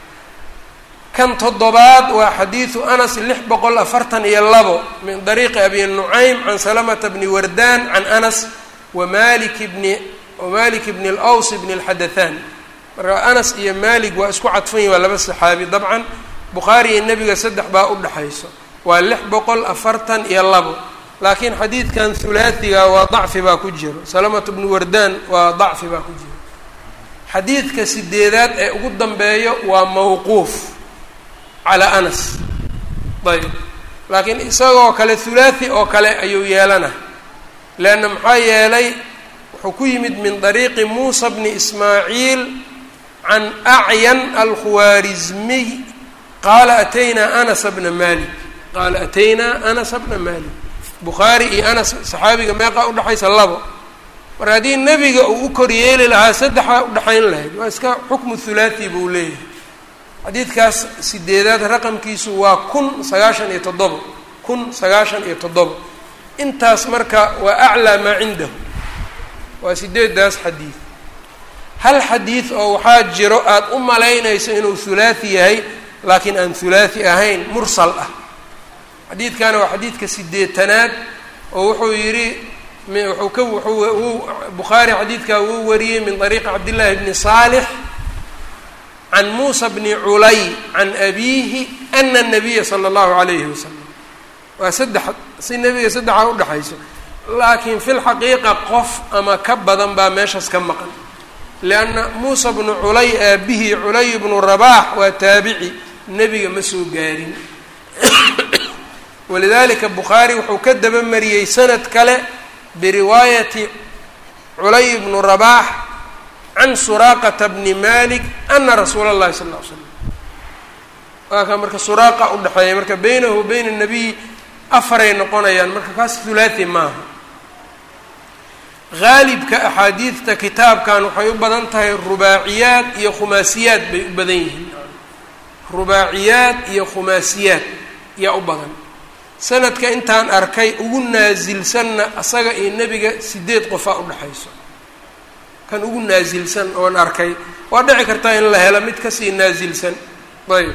Speaker 1: kan toddobaad waa xadiidu anas lix boqol afartan iyo labo min dariiqi abi nucaym can salamata bni wardaan can anas wa malik bni wamalik bni alaws bni alxadathaan. marka anas iyo malik waa isku cadfan yihin waa laba saxaabi dabcan bukhaari iyo nebiga saddex baa udhexayso waa lix boqol afartan iyo labo laakiin xadiidkan hulaathiga waa dacfi baa ku jiro, salamatu bnu wardaan waa dacfi baa ku jiro. xadiidka sideedaad ee ugu dambeeyo waa mawquuf calaa anas, ayb laakiin isagoo kale hulaathi oo kale ayuu yeelana, leanna maxaa yeelay wuxuu ku yimid min dariiqi muusa bni ismaaciil can acyan alkhuwaarizmiy qaala ataynaa anasa bna malik qaala ataynaa anasa bna malik. bukhaari iyo anas saxaabiga meeqaa udhaxaysa labo, mar haddii nebiga uu u kor yeeli lahaa saddexaa udhaxayn lahayd, waa iska xukmu hulaathi buu leeyahay. xadiidkaas sideedaad raqamkiisu waa kun sagaashan iyo toddoba kun sagaashan iyo toddoba intaas marka waa aclaa maa cindahu, waa sideedaas xadiid. hal xadiid oo waxaa jiro aada u malaynayso inuu hulaathi yahay laakiin aan hulaathi ahayn, mursal ah. xadiidkana waa xadiidka sideetanaad oo wuxuu yidhi wuxuu ka wuxuu bukhaari xadiidkaa wuu wariyey min dariiqi cabdillaahi bni saalix can muusa bni culay can abiihi ana nabiya sala allahu calayhi wasalam. waa saddex si nebiga saddexaa udhexayso, laakiin fi lxaqiiqa qof ama ka badan baa meeshaas ka maqan, lianna muusa bnu culay aabihii culay bnu rabaax waa taabici, nebiga ma soo gaarin. walidalika bukhaari wuxuu ka dabamariyey sanad kale biriwaayati culay bnu rabaax can suraaqata bni malik ana rasuula اllahi sal ll ly slam. waa ka marka suraaqa udhexeeya, marka beynahu bayna nabiy afaray noqonayaan, marka kaas hulaathi maaha. haalibka axaadiidta kitaabkan waxay u badan tahay rubaaciyaad iyo khumaasiyaad bay u badan yihiin, rubaaciyaad iyo khumaasiyaad yaa u badan. sanadka intaan arkay ugu naasilsanna asaga iyo nebiga sideed qofaa udhexayso, kan ugu naasilsan oon arkay. waa dhici kartaa in la helo mid kasii naasilsan. ayb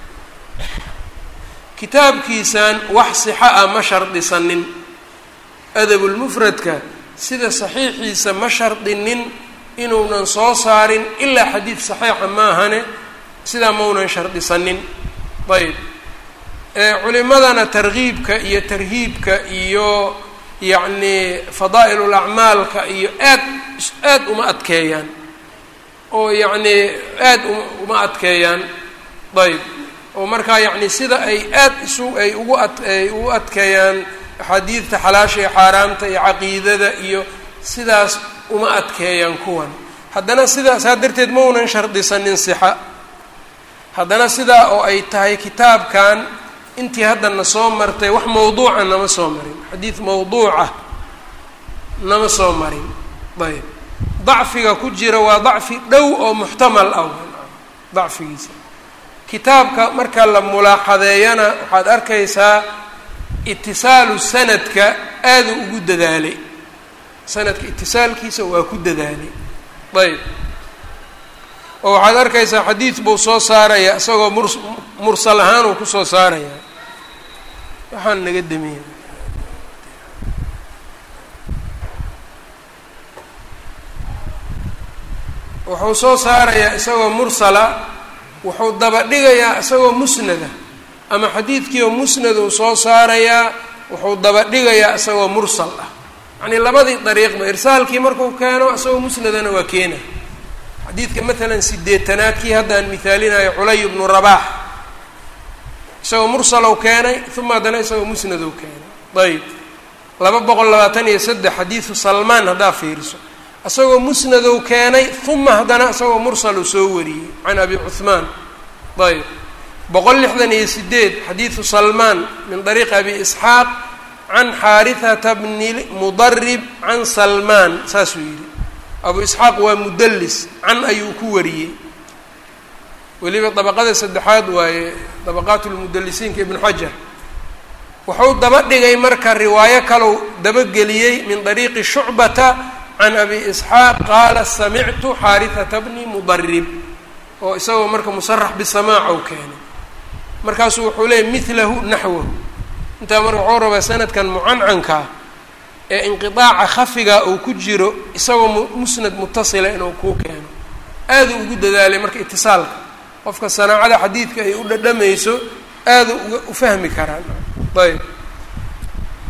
Speaker 1: kitaabkiisan wax sixa ah ma shardisanin, adabulmufradka sida saxiixiisa ma shardinin inuunan soo saarin ilaa xadiid saxiixa maahane, sidaa maunan shardisanin. ayb culimadana targiibka iyo tarhiibka iyo yacni fadaa'il acmaalka iyo aad aad uma adkeeyaan oo yacni aad uma adkeeyaan. ayb oo markaa yacni sida ay aad isu ay ugu ad ay ugu adkeeyaan axaadiidta xalaasha iyo xaaraamta iyo caqiidada iyo sidaas uma adkeeyaan kuwan. haddana sidaa saa darteed ma unan shardisanin sixa. haddana sidaa oo ay tahay kitaabkan intii haddana soo martay wax mawduuca nama soo marin, xadiid mawduuca nama soo marin. ayb dacfiga ku jira waa dacfi dhow oo muxtamal ah dacfigiisa. kitaabka marka la mulaaxadeeyana waxaad arkaysaa itisaalu sanadka aada ugu dadaalay, sanadka itisaalkiisa waa ku dadaalay. ayb oo waxaad arkaysaa xadiid buu soo saaraya isagoo mur mursal ahaan uu kusoo saaraya. waxaan naga damiya wuxuu soo saarayaa isagoo mursala, wuxuu daba dhigayaa isagoo musnada, ama xadiidkii oo musnad uu soo saarayaa wuxuu daba dhigayaa isagoo mursal ah. yacnii labadii dariiqba irsaalkii markuu keeno isagoo musnadana waa keena. xadiidka maalan sideetanaadkii haddaan mihaalinayo culay bnu rabaax isagoo mursalow keenay, uma haddana isagoo musnadow keenay. ayb laba boqol labaatan iyo saddex xadiidu salmaan haddaa fiiriso, isagoo musnadow keenay, uma haddana isagoo mursal uu soo wariyey can abi cuhmaan. ayb boqol lixdan iyo sideed xadiidu salmaan min dariiqi abi isxaaq can xaarihata bni mudarib can salmaan, saasuu yidhi. abu isxaaq waa mudallis, can ayuu ku wariyey, weliba dabaqada saddexaad waaye dabaqaat lmudalisiinka ibnu xajar. wuxuu daba dhigay marka riwaayo kalow dabageliyey min dariiqi shucbata can abi isxaaq qaala samictu xaarihata bni mudarib, oo isagoo marka musarax bisamaac ou keenay. markaasuu wuxuu leeyay milahu naxwahu. intaa marka wuxuu rabaa sanadkan mucancankaa ee inqiaaca khafiga uu ku jiro isagoo musnad mutasila inuu kuu keeno. aada ugu dadaalay marka itisaalka, qofka sanaacada xadiidka ay u dhadhamayso aada uga u fahmi karaan. ayb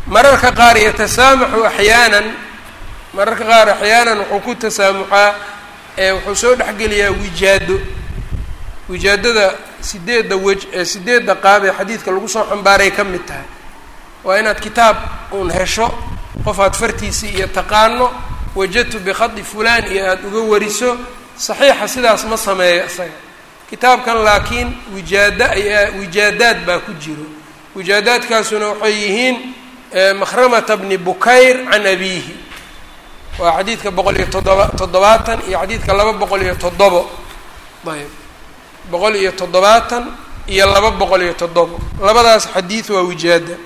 Speaker 1: mararka qaar yatasaamaxu axyaanan mararka qaar axyaanan wuxuu ku tasaamuxaa ee wuxuu soo dhexgeliyaa wijaado wijaadada sideedda wej ee sideedda qaab ee xadiidka lagu soo xambaaray ka mid tahay waa inaad kitaab uun hesho qof aad fartiisii iyo taqaano wajadtu bikhadi fulaan iyo aada uga wariso saxiixa sidaas ma sameeyo isaga kitaabkan laakiin wijaada ayaa wijaadaad baa ku jiro wijaadaadkaasuna waxay yihiin makhramata bni bukayr can abiihi waa xadiidka boqol iyo toddoba toddobaatan iyo xadiidka laba boqol iyo toddobo ayb boqol iyo toddobaatan iyo laba boqol iyo toddobo labadaas xadiid waa wijaada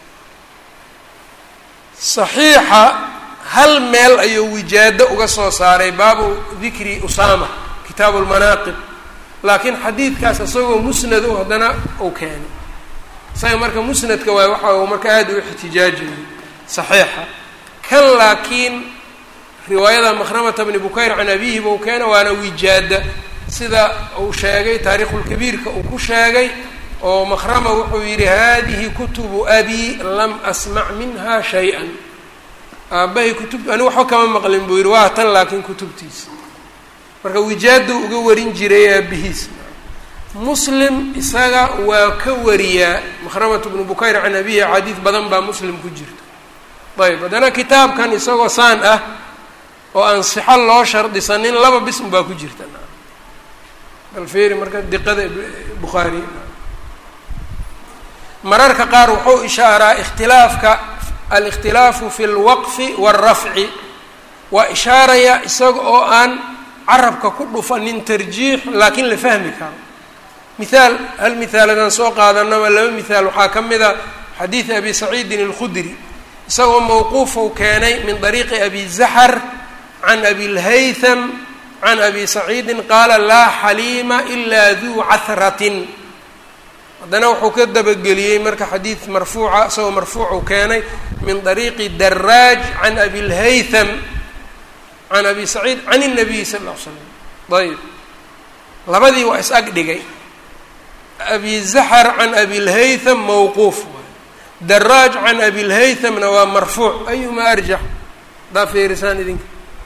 Speaker 1: saxiixa hal meel ayuu wijaado uga soo saaray baabu dikri usama kitaabu lmanaaqib laakiin xadiidkaas isagoo musnad u haddana uu keenay isaga marka musnadka waay waxa uu marka aada u ixtijaajiyey saxiixa kan laakiin riwaayada makhramata bni bukayr can abihi buu keena waana wijaada sida uu sheegay taariikhulkabiirka uu ku sheegay oo makhrama wuxuu yidhi hadihi kutubu abi lam asmac minha shay-an aabbahay kutub ani waxba kama maqlin buu yidhi waa tan laakiin kutubtiisa marka wijaadu uga warin jiray aabihiis muslim isaga waa ka wariyaa makhramatu bnu bukayr can abihi xadiid badan baa muslim ku jirta ayb haddana kitaabkan isagoo saan ah oo aan sixo loo shardisanin laba bism baa ku jirta bal fiiri marka diqada bukhaari mararka qaar wuxuu ishaaraa ikhtilaafka alikhtilaafu fi lwaqfi waalrafci waa ishaaraya isaga oo aan carabka ku dhufanin tarjiix laakiin la fahmi karo mithaal hal mithaal adaan soo qaadanaba laba mithaal waxaa ka mid a xadiid abi saciidin alkhudri isagoo mawquufou keenay min dariiqi abi zaxar can abi lhaytham can abi saciidin qaala laa xaliima ilaa duu cahratin haddana wuxuu ka dabageliyey marka xadiid marfuuca isagoo marfuucuu keenay min dariiqi daraaj can abi lhaytham can abi saciid can الnabiy sal ll ly slam ayb labadii waa is ag dhigay abi zaxar can abi lhaytham mawquuf daraaj can abi lhaythamna waa marfuuc ayuma arjax daa feerisaan idinka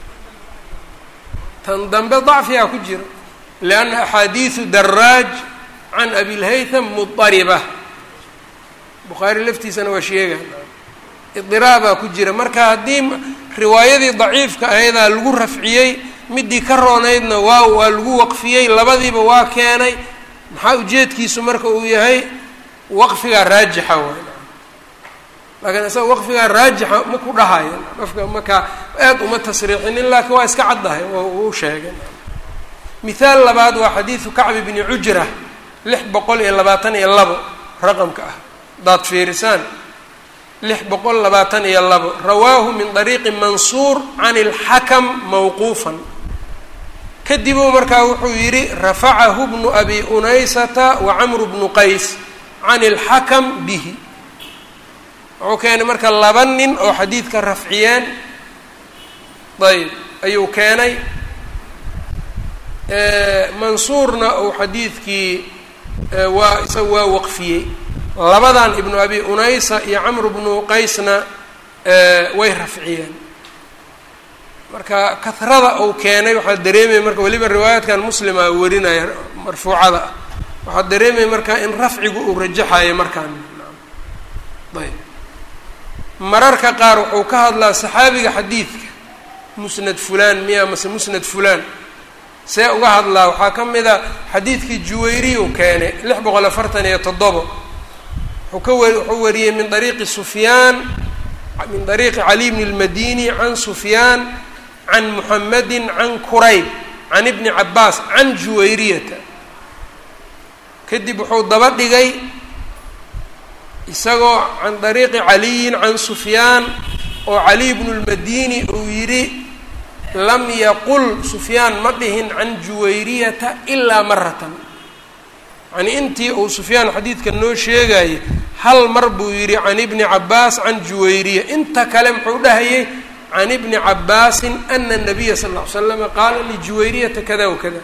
Speaker 1: tan dambe dacfigaa ku jiro lianna axaadiidu daraaj can abi lhaytham mudariba bukhaari laftiisana waa sheega idiraabaa ku jira marka haddii riwaayadii daciifka ahaydhaa lagu rafciyey midii ka roonaydna waa waa lagu waqfiyey labadiiba waa keenay maxaa ujeedkiisu marka uu yahay waqfigaa raajixa waay laakiin isaga waqfigaa raajixa ma ku dhahayo qofka markaa aada uma tasriixinin laakiin waa iska caddahay uu sheegay mithaal labaad waa xadiidu kacbi bni cujra lix boqol iyo labaatan iyo labo raqamka ah daad fiirisaan lix boqol labaatan iyo labo rawaahu min dariiqi mansuur can ilxakam mawquufan kadibuu markaa wuxuu yidhi rafacahu bnu abi unaysata wa camru bnu qays can ilxakam bihi wuxuu keenay marka laba nin oo xadiidka rafciyeen ayb ayuu keenay mansuurna uu xadiidkii waa isaga waa waqfiyey labadan ibnu abi unaysa iyo camru bnu qaysna way rafciyeen marka kahrada uu keenay waxaa dareemaya marka weliba riwaayaadkan muslima warinaya marfuucada ah waxaa dareemaya marka in rafcigu uu rajaxayo markaan ayb mararka qaar wuxuu ka hadlaa saxaabiga xadiidka musnad fulaan miya mase musnad fulaan see uga hadlaa waxaa ka mid a xadiidkii juwayriy uu keenay lix boqol afartan iyo toddobo wuxuu ka wari wuxuu wariyey min dariiqi sufyaan min dariiqi cali bni اlmadini can sufyaan can muxamadi can kurayb can ibni cabaas can juwayriyata kadib wuxuu daba dhigay isagoo can dariiqi caliyin can sufyaan oo cali bnu lmadini uu yidhi lam yaqul sufyaan ma dhihin can juwayriyata ilaa maratan yani intii uu sufyaan xadiidka noo sheegayay hal mar buu yidhi can ibni cabaas can juwayriya inta kale muxuu dhahayay can ibni cabaasin ana الnabiya sal ll ly slama qaala lijuwayriyata kada wakada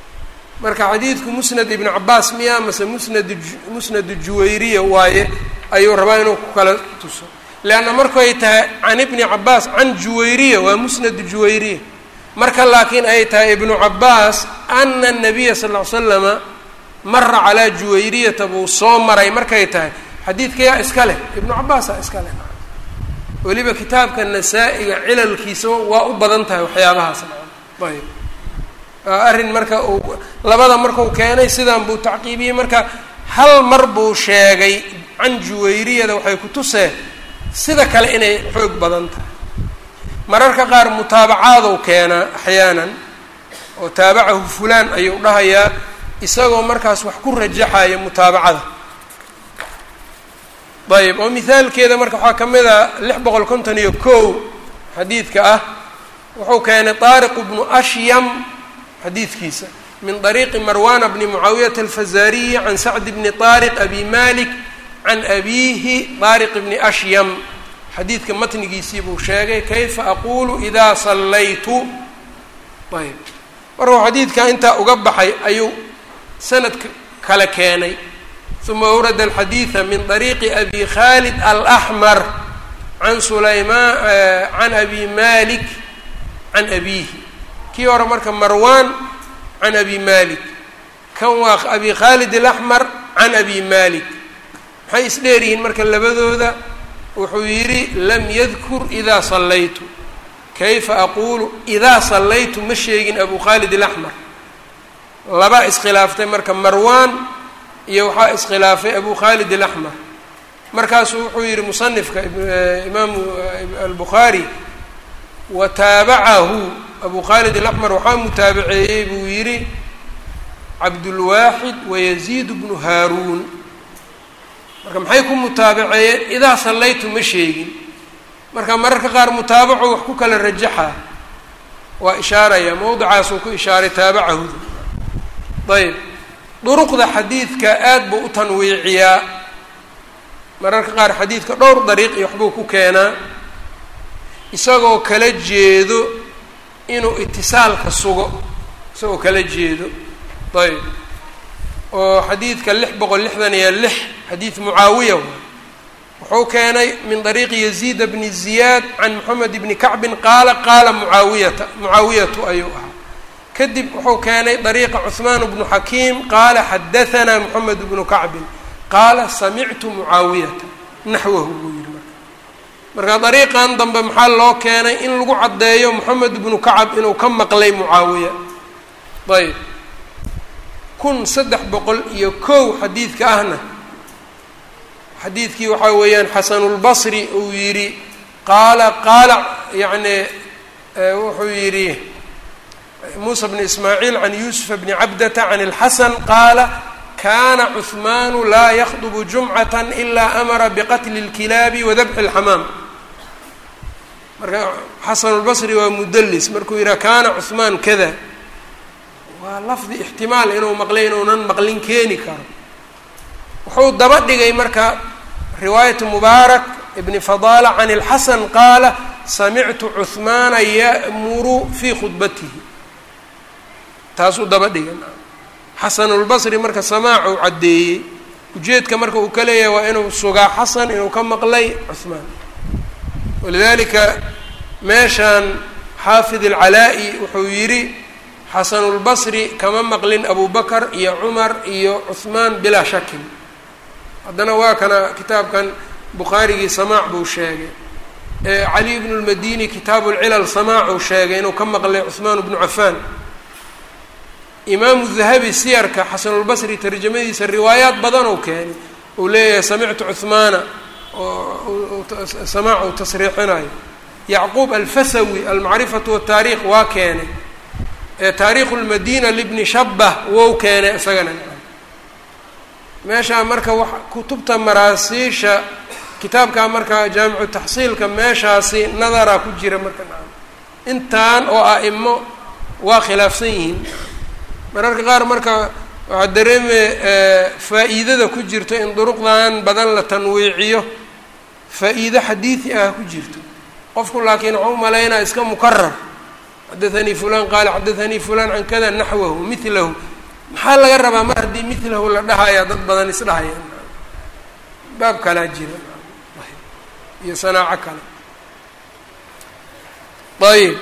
Speaker 1: marka xadiidku musnad ibni cabaas miya mase musnad musnadu juwayriya waaye ayuu rabaa inuu ku kala tuso leanna markay tahay can ibni cabaas can juwayriya waa musnad juwayriya marka laakiin ay tahay ibnu cabaas ana الnabiya sal ll ly slama mara calaa juwayriyata buu soo maray markay tahay xadiidka yaa iska leh ibnu cabaasaa iska leh weliba kitaabka nasaa-iga cilalkiisa waa u badan tahay waxyaabahaas ayb arrin marka uu labada markuu keenay sidaan buu tacqiibiyey marka hal mar buu sheegay can juwayriyada waxay ku tusee sida kale inay xoog badan tahay mararka qaar mutaabacaadou keenaa axyaanan oo taabacahu fulaan ayuu dhahayaa isagoo markaas wax ku rajaxaya mutaabacada ayb oo mihaalkeeda marka waxaa ka mid a lix boqol konton iyo kow xadiidka ah wuxuu keenay طaariq bnu ashyam xadiidkiisa min طariiqi marwana bni mucaawiyata alfazariyi can sacd bni طaariq abi malik can abiihi طaariq bni ashyam xadiidka matnigiisii buu sheegay kayfa aqulu ida sallaytu ayb markuu xadiidka intaa uga baxay ayuu sanadka kale keenay uma awrada alxadiida min طariiqi abi khalid alaxmar can sulaymaan can abi malik can abiihi kii hore marka marwan can abi malik kan waa abi khalid alaxmar can abi malik maxay isdheer yihiin marka labadooda wuxuu yidhi lam yadkur ida sallaytu kayfa aqulu idaa sallaytu ma sheegin abu khalid alaxmar laba iskhilaaftay marka marwan iyo waxaa iskhilaafay abu khalid alaxmar markaasuu wuxuu yihi musanifka imaamu albukhaari wa taabacahu abu khalid alaxmar waxaa mutaabaceeyey buu yidhi cabdulwaaxid wayaziid bnu haaruun marka maxay ku mutaabaceeyeen idaa sallaytu ma sheegin marka mararka qaar mutaabaco wax ku kala rajaxaa waa ishaaraya mawdicaasuu ku ishaaray taabacahu ayb duruqda xadiidka aad buu u tanwiiciyaa mararka qaar xadiidka dhowr dariiq iyo waxbuu ku keenaa isagoo kala jeedo inuu itisaalka sugo isagoo kala jeedo ayb oo xadiidka lix boqol lixdan iyo lix xadiid mucaawiya wuxuu keenay min dariiqi yaziid bni ziyaad can moxamed bni kacbin qaala qaala mucaawiyata mucaawiyatu ayuu ahaa kadib wuxuu keenay dariiqa cuثmaan bnu xakiim qaala xadahanaa moxamed bnu kacbin qaala samictu mucaawiyata naxwahu buu yihi marka marka dariiqan dambe maxaa loo keenay in lagu caddeeyo moxamed bnu kacab inuu ka maqlay mucaawiya ayb kun saddex boqol iyo kow xadiidka ahna xadiidkii waxaa weeyaan xasanulbasri uu yidhi qaala qaala yacni wuxuu yidhi muusa bn ismaaciil can yuusufa bni cabdata can اlxasan qaala kana cuثmaanu laa yakdubu jumcata ilaa amara biqatli اlkilaabi wadabxi اlxamaam marka xasanulbasri waa mudelis markuu yidhaha kana cuثmaan kada waa lafdi ixtimaal inuu maqlay inuunan maqlin keeni karo wuxuu daba dhigay marka riwaayatu mubaarak ibni fadaala can اlxasan qaala samictu cuثmaana ya'muru fii khudbatihi taasuu daba dhigan xasanulbasri marka samaacuu caddeeyey ujeedka marka uu ka leeyahay waa inuu sugaa xasan inuu ka maqlay cuثmaan walidalika meeshaan xaafid alcalaa-i wuxuu yidhi xasanulbasri kama maqlin abu bakr iyo cumar iyo cuثmaan bilaa shakin haddana waa kana kitaabkan bukhaarigii samaac buu sheegay cali bnu lmadini kitaabu lcilal samaacuu sheegay inuu ka maqlay cuثmaan bnu cafaan imaamu dahabi siyarka xasanulbasri tarjamadiisa riwaayaat badan ou keenay uu leeyahay samictu cuثmaana oo samaac uu tasriixinayo yacquub alfasawi almacrifatu wataariikh waa keenay taariikhu lmadina libni shabah wou keenay isagana meeshaa marka wa kutubta maraasiisha kitaabkaa marka jaamicu taxsiilka meeshaasi nadaraa ku jira marka intaan oo a'imo waa khilaafsan yihiin mararka qaar marka waxaa dareeme faa'iidada ku jirto in duruqdan badan la tanwiiciyo faa'iido xadiidi ah ku jirto qofku laakiin waxau umalaynaa iska mukarar xadathanii fulan qaala xadathanii fulan can kada naxwahu milahu maxaa laga rabaa mar haddii milahu la dhahayaa dad badan isdhahayaan baab kalaa jira iyo sanaaco kale. ayb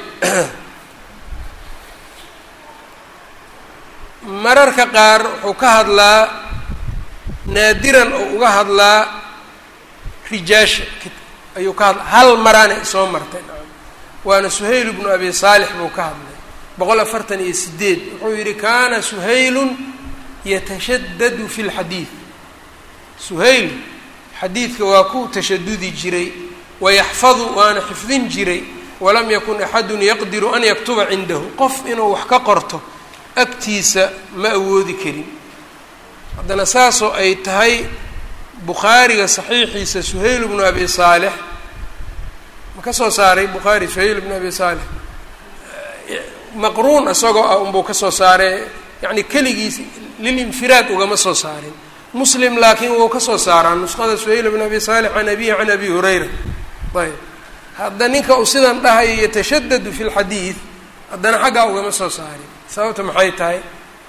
Speaker 1: mararka qaar wuxuu ka hadlaa naadiran oo uga hadlaa rijaasha ayuu ka hadla hal maraana soo martay waana Suhayl ibnu Abi Saalix buu ka hadlay boqol afartan iyo sideed wuxuu yihi kaana Suhaylun yatashaddadu fi lxadiid. Suhayl xadiidka waa ku tashadudi jiray wayaxfadu waana xifdin jiray walam yakun axadun yaqdiru an yaktuba cindahu qof inuu wax ka qorto agtiisa ma awoodi karin. haddana saasoo ay tahay bukhaariga saxiixiisa Suhayl ibnu Abi Saalix ma ka soo saaray bukhaari Suhayl ibnu Abi Saalix maqruun isagoo ah unbuu ka soo saaray yacni keligiis lilinfiraad ugama soo saarin. muslim laakiin wuu ka soo saaraa nusqada Suhayl ibnu Abi Saalix can abihi can abi Hurayra. ayb hadda ninka uu sidan dhahayo yatashadadu fi lxadiid haddana xaggaa ugama soo saarin. sababta maxay tahay?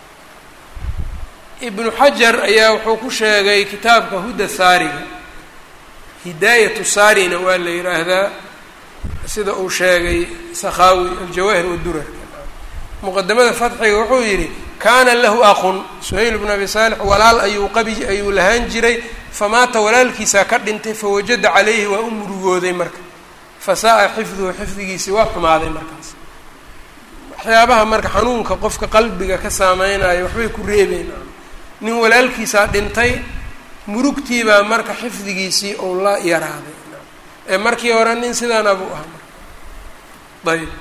Speaker 1: ibnu xajar ayaa wuxuu ku sheegay kitaabka huda saariga hidaayatu saarina waa la yidhaahdaa sida uu sheegay sakhaawi aljawaahir wadurarka muqadamada fatxiga wuxuu yidhi kaana lahu aqun Suhayl ibnu Abi Saalix walaal ayuu qabi ayuu lahaan jiray famaata walaalkiisaa ka dhintay fawajada calayhi waa u murugooday marka fasaa-a xifduhu xifdigiisii waa xumaaday markaas. waxyaabaha marka xanuunka qofka qalbiga ka saameynayo waxbay ku reebeen. nin walaalkiisaa dhintay murugtiibaa marka xifdigiisii ou la yaraaday ee markii hore nin sidaana buu ahaa marka. ayb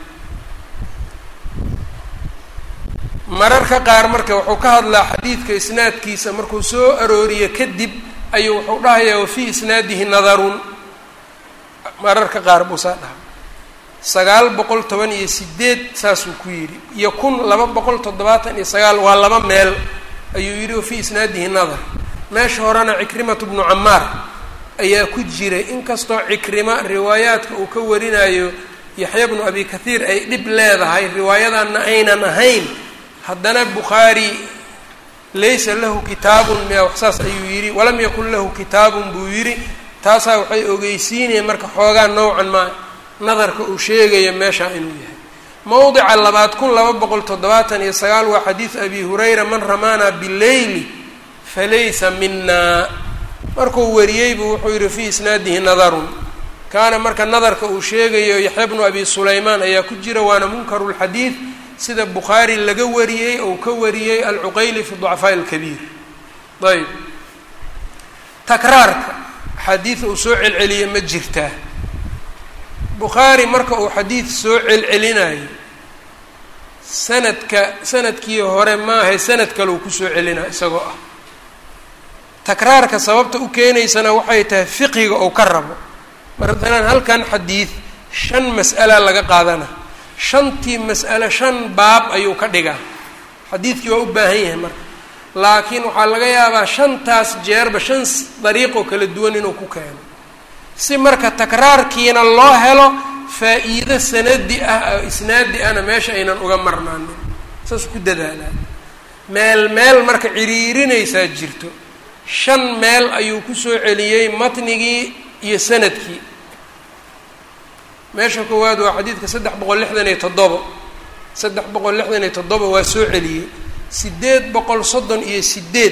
Speaker 1: mararka qaar marka wuxuu ka hadlaa xadiidka isnaadkiisa markuu soo arooriyo kadib ayuu wuxuu dhahayaa wafii isnaadihi nadarun. mararka qaar buu saa dhaha sagaal boqol toban iyo sideed saasuu ku yidhi iyo kun laba boqol toddobaatan iyo sagaal waa laba meel ayuu yidhi wafii isnaadihi nadar. meesha horena cikrimatu bnu camaar ayaa ku jiray inkastoo cikrima riwaayaadka uu ka warinayo yaxya bnu abi kathiir ay dhib leedahay riwaayadanna aynan ahayn haddana bukhaari laysa lahu kitaabun miya waxsaas ayuu yidhi walam yakun lahu kitaabun buu yidhi. taasaa waxay ogeysiinayeen marka xoogaa nowcan maa nadarka uu sheegayo meeshaa inuu yahay. mowdica labaad kun laba boqol toddobaatan iyo sagaal waa xadiid abi hurayra man ramaana bileyli falaysa minaa. markuu wariyey buu wuxuu yihi fii isnaadihi nadarun kaana marka nadarka uu sheegayo yaxya bnu abi sulaymaan ayaa ku jira waana munkaru lxadiid sida bukhaari laga wariyey ou ka wariyey alcuqayli fi ducafaaءi اlkabiir. ayb takraarka xadiid uu soo celceliye ma jirtaa? bukhaari marka uu xadiid soo celcelinayo sanadka sanadkii hore maahay sanad kale uu kusoo celinaa isagoo ah. takraarka sababta u keenaysana waxay tahay fiqiga ou ka rabo. mardanan halkan xadiid shan mas'ala laga qaadana shantii mas'alo shan baab ayuu ka dhigaa. xadiidkii waa u baahan yahay marka laakiin waxaa laga yaabaa shantaas jeerba shan dariiqoo kala duwan inuu ku keeno si marka takraarkiina loo helo faa-iido sanadi ah oo isnaadi ahna meesha aynan uga marnaanin. saas ku dadaalaa meel meel marka ciriirinaysaa jirto. shan meel ayuu kusoo celiyey matnigii iyo sanadkii. meesha koowaad waa xadiidka saddex boqol lixdan iyo toddoba saddex boqol lixdan iyo toddoba waa soo celiyey sideed boqol soddon iyo sideed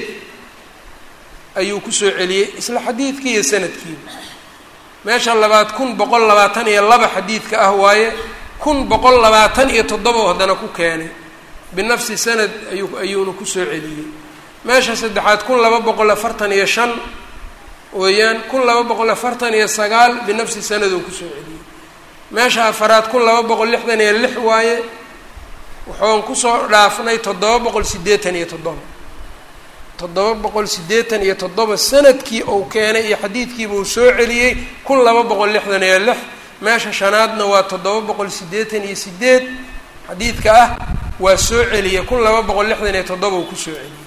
Speaker 1: ayuu kusoo celiyey isla xadiidkii iyo sanadkiiba. meesha labaad kun boqol labaatan iyo laba xadiidka ah waaye kun boqol labaatan iyo toddoba haddana ku keenay binafsi sanad ayuu ayuuna kusoo celiyey. meesha saddexaad kun laba boqol afartan iyo shan weeyaan kun laba boqol afartan iyo sagaal binafsi sanad uu kusoo celiyey. meesha afaraad kun laba boqol lixdan iyo lix waaye wuxuun kusoo dhaafnay toddoba boqol siddeetan iyo toddoba toddoba boqol siddeetan iyo toddoba sanadkii uu keenay iyo xadiidkiiba uu soo celiyey kun laba boqol lixdan iyo lix. meesha shanaadna waa toddoba boqol siddeetan iyo sideed xadiidka ah waa soo celiyey kun laba boqol lixdan iyo toddoba uu kusoo celiyey.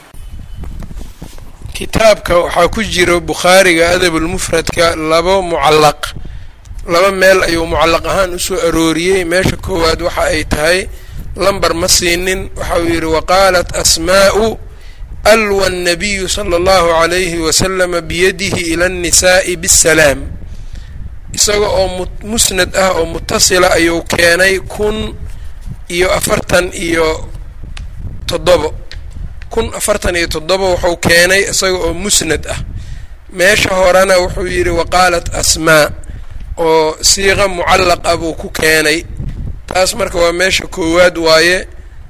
Speaker 1: kitaabka waxaa ku jiro bukhaariga adabulmufradka labo mucallaq laba meel ayuu mucallaq ahaan usoo arooriyey. meesha koowaad waxa ay tahay lambar ma siinin waxa uu yidhi waqaalat asmaa'u alwa الnabiyu slى اllahu عalayhi waslama biyadihi ilى الnisaaءi bالsalaam isaga oo musnad ah oo mutasila ayuu keenay kun iyo afartan iyo toddobo kun afartan iyo toddoba wuxuu keenay isaga oo musnad ah. meesha horena wuxuu yidhi waqaalat asmaa oo siiqa mucallaq ah buu ku keenay. taas marka waa meesha koowaad waaye.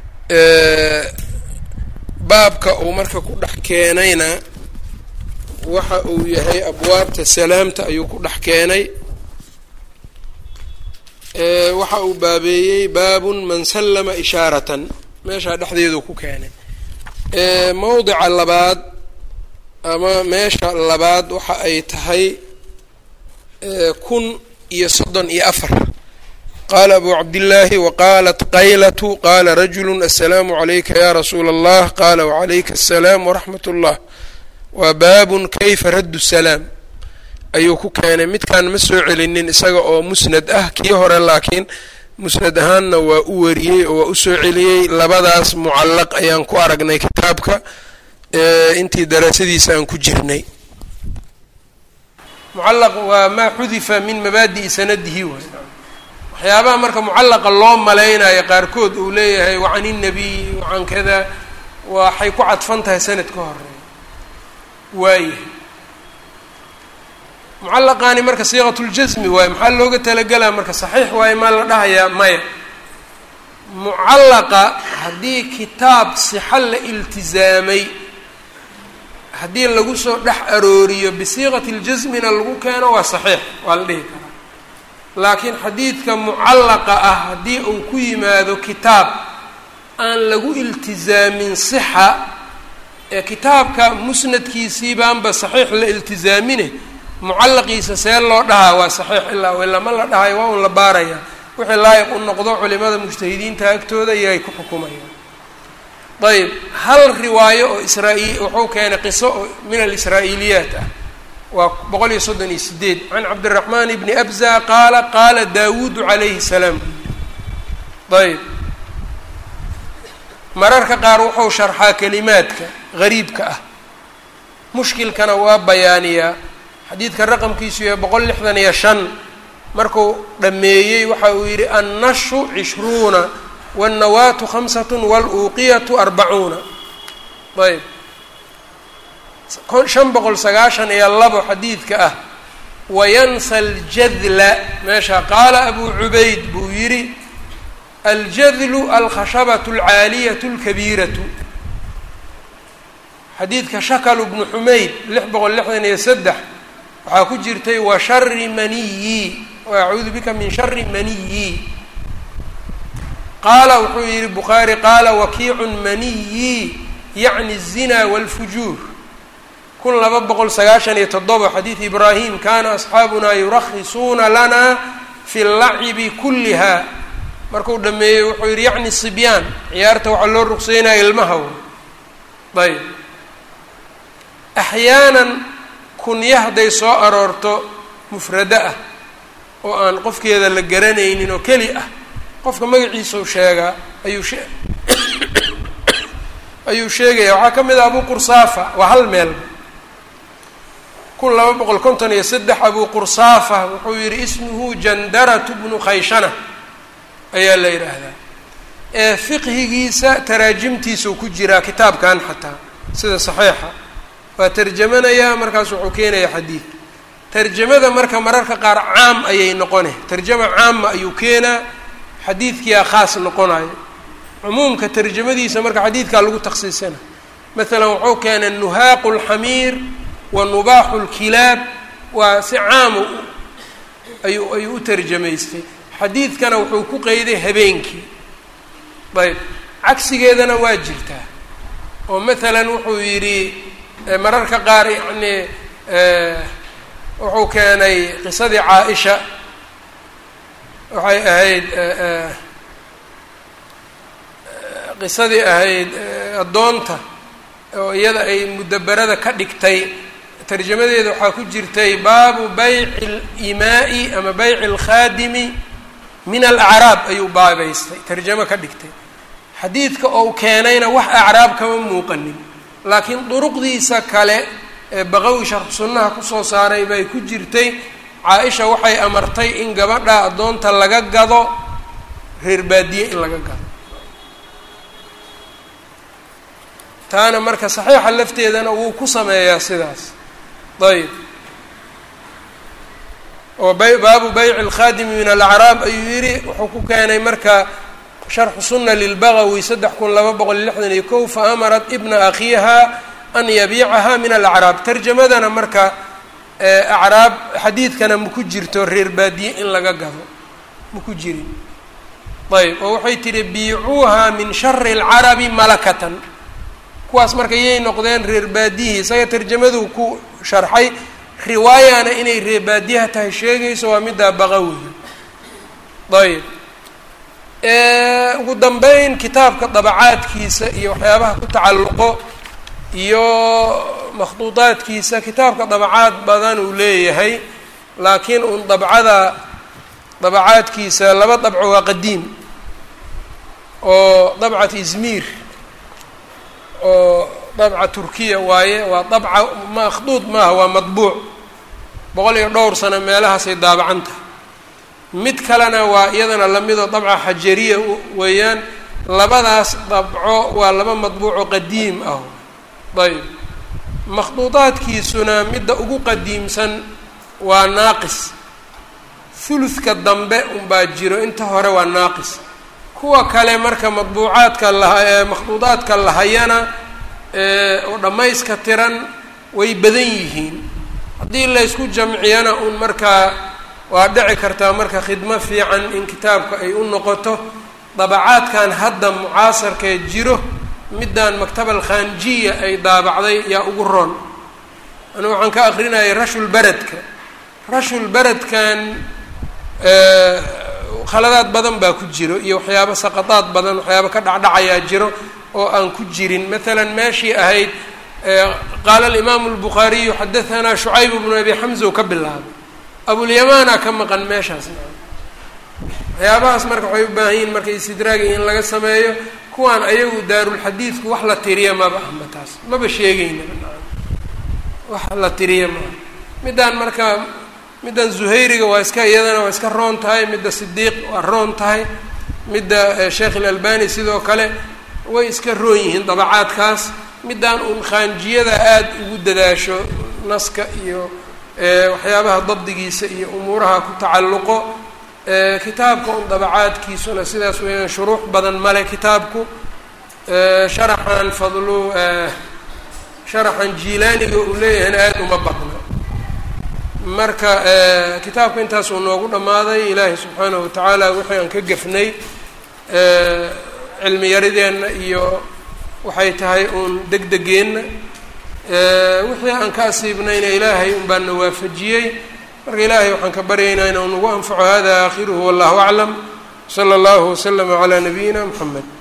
Speaker 1: baabka uu marka ku dhex keenayna waxa uu yahay abwaabta salaamta ayuu ku dhex keenay. waxa uu baabeeyey baabun man sallama ishaaratan meeshaa dhexdeedu ku keenay. mawdica labaad ama meesha labaad waxa ay tahay kun iyo soddon iyo afar. qaala abu cabdillaahi waqaalat qaylatu qaala rajulu assalaamu calayka ya rasuula allah qaala wacalayka assalaam waraxmat ullah. waa baabun kayfa raddu salaam ayuu ku keenay. midkaan ma soo celinin isaga oo musnad ah, kii hore laakiin musnad ahaanna waa u wariyey oo waa usoo celiyey. labadaas mucallaq ayaan ku aragnay kitaabka intii daraasadiisa aan ku jirnay. mucallaq waa maa xudifa min mabaadi'i sanadihi waay. waxyaabaha marka mucallaqa loo malaynayo qaarkood uu leeyahay wacan innabiy wacan kada waxay ku cadfan tahay sanad ka horeeya waaye. mucallaqaani marka siiqatuljasmi waaye. maxaa looga talagelaa marka saxiix waaye maa la dhahayaa maya. mucallaqa haddii kitaab sixa la iltizaamay haddii lagu soo dhex arooriyo bisiiqati ljasmina lagu keeno waa saxiix waa la dhihi karaa. laakiin xadiidka mucallaqa ah haddii uu ku yimaado kitaab aan lagu iltizaamin sixa ee kitaabka musnadkiisii baanba saxiix la iltizaamine mucallaqiisa see loo dhahaa waa saxiix ilaa ilaa ma la dhahayo waa un la baaraya wixii laayiq u noqdo culimada mujtahidiinta agtooda iyo ay ku xukumayaan. ayb hal riwaayo oo israa-il wuxuu keenay qiso oo min alisraa-iiliyaat ah waa boqol iyo soddon iyo sideed can cabdiraxmaan ibni abza qaala qaala daawuudu calayhi salaam. ayb mararka qaar wuxuu sharxaa kelimaadka gariibka ah mushkilkana waa bayaaniyaa. xadiidka raqamkiisu yahay boqol lixdan iyo shan markuu dhammeeyey waxa uu yidhi annashu cishruuna wاnnawaatu khamsat waluuqiyatu arbacuuna. ayb shan boqol sagaashan iyo labo xadiidka ah wayansa aljadla meesha qaala abu cubayd buu yidhi aljadlu alkhashabatu alcaaliyatu alkabiiratu. xadiidka shakalu bnu xumayd lix boqol lixdan iyo saddex waxaa ku jirtay wa shari maniyi wa acuudu bika min shari maniyi. qaala wuxuu yihi bukhaari qaala wakiicun maniyi yacni الzina wاlfujuur. kun laba boqol sagaashan iyo toddoba xadiid ibraahim kana asxaabuna yurakisuuna lana fi اllacibi kuliha. markuu dhameeyey wuxuu yihi yacni sibyaan ciyaarta waxaa loo ruqseynaya ilmaha. ayb axyaanan kunye hadday soo aroorto mufrado ah oo aan qofkeeda la garanaynin oo keli ah qofka magaciisau sheegaa ayuu shee ayuu sheegaya. waxaa ka mid ah abu qursaafa waa hal meel kun laba boqol konton iyo saddex abu qursaafa wuxuu yihi ismuhu jandaratu bnu khayshana ayaa la yidhaahdaa. ee fiqhigiisa taraajimtiisau ku jiraa kitaabkan xataa sida saxiixa waa tarjamanayaa markaas wuxuu keenaya xadiid. tarjamada marka mararka qaar caam ayay noqone tarjama caama ayuu keenaa xadiidkiyaa khaas noqonayo. cumuumka tarjamadiisa marka xadiidkaa lagu taksiisana. maalan wuxuu keenay nuhaaqu lxamiir wa nubaaxu lkilaab waa si caamu ayuu ayuu u tarjamaystay. xadiidkana wuxuu ku qeyday habeenkii. ayb cagsigeedana waa jirtaa oo maalan wuxuu yidhi mararka qaar yacni wuxuu keenay qisadii caa-isha waxay ahayd qisadii ahayd addoonta oo iyada ay mudaberada ka dhigtay tarjamadeeda waxaa ku jirtay baabu bayci اlimaa'i ama bayci اlkhaadimi min alacraab ayuu baabaystay tarjamo ka dhigtay. xadiidka ou keenayna wax acraab kama muuqanin laakiin duruqdiisa kale ee baqawi sharx sunnaha kusoo saaray bay ku jirtay caa-isha waxay amartay in gabadha addoonta laga gado reer baadiye in laga gado. taana marka saxiixa lafteedana wuu ku sameeyaa sidaas. ayb oo bay baabu bayci alkhaadimi min alacraab ayuu yidhi, wuxuu ku keenay marka sharxu sunna lilbagawi saddex kun laba boqol iyo lixdan iyo kow fa amarat ibna akhiiha an yabiicaha min alacraab. tarjamadana marka acraab xadiidkana maku jirto reer baadiye in laga gado maku jirin. ayb oo waxay tihi biicuuha min shari alcarabi malakatan, kuwaas marka yay noqdeen reer baadiyihii. isaga tarjamaduu ku sharxay, riwaayana inay reer baadiyaha tahay sheegayso waa middaa baqawiga. ayb ugu dambeyn kitaabka dabacaadkiisa iyo waxyaabaha ku tacalluqo iyo makhduudaadkiisa, kitaabka dabacaad badan uu leeyahay, laakiin uun dabcada dabacaadkiisa laba dabco waa qadiim oo dabcat izmir oo dabca turkiya waaye, waa dabca makhduud maaha, waa madbuuc boqol iyo dhowr sano meelahaasay daabacan tahay. mid kalena waa iyadana lamidoo dabca xajariya weeyaan. labadaas dabco waa laba madbuuco qadiim ah. ayb makhduudaadkiisuna midda ugu qadiimsan waa naaqis, huludka dambe unbaa jiro, inta hore waa naaqis. kuwa kale marka madbuucaadka la ee makhduudaadka lahayana oo dhammayska tiran way badan yihiin. haddii la ysku jamciyana un markaa waa dhici kartaa marka khidmo fiican in kitaabka ay u noqoto. dabacaadkan hadda mucaasarkee jiro, middan maktaba alkhanjiya ay daabacday yaa ugu roon. anu waxaan ka akrinayay rashulberedka. rashulberedkan khaladaad badan baa ku jiro iyo waxyaabo saqadaad badan, waxyaabo ka dhacdhacayaa jiro oo aan ku jirin. maalan meeshii ahayd qaala alimaamu albukhaariyu xadahanaa shucayb bnu abi xamza u ka bilaabay, abulyamaana ka maqan meeshaas. waxyaabahaas marka waxay u baahan yihin marka istidraagi in laga sameeyo. kuwaan ayagu daarulxadiidku wax la tiriya maba ahma, taas maba sheegayna wax la tiriya maa. middaan marka middan zuhayriga waa iska iyadana waa iska roon tahay, midda sidiiq waa roon tahay, midda sheekh ilalbani sidoo kale way iska roon yihiin dabacaadkaas. middaan uun khaanjiyada aada ugu dadaasho naska iyo waxyaabaha dabdigiisa iyo umuuraha ku tacalluqo. kitaabka un dabacaadkiisuna sidaas weeyaan, shuruux badan male kitaabku. sharaxan fadlu sharaxan jiilaaniga uu leeyahayna aada uma badna. marka kitaabka intaas uu noogu dhammaaday. ilaahay subxaanahu watacaala wixii aan ka gefnay cilmi yarideenna iyo waxay tahay uun degdegeenna, wixii aan ka asiibnayna ilaahay un baan na waafajiyey. marka ilaahay waxaan ka baryaynaa inuu nagu anfaco. hada aakhiruhu wallahu aclam. sala allahu waslama calaa nabiyina mxamed.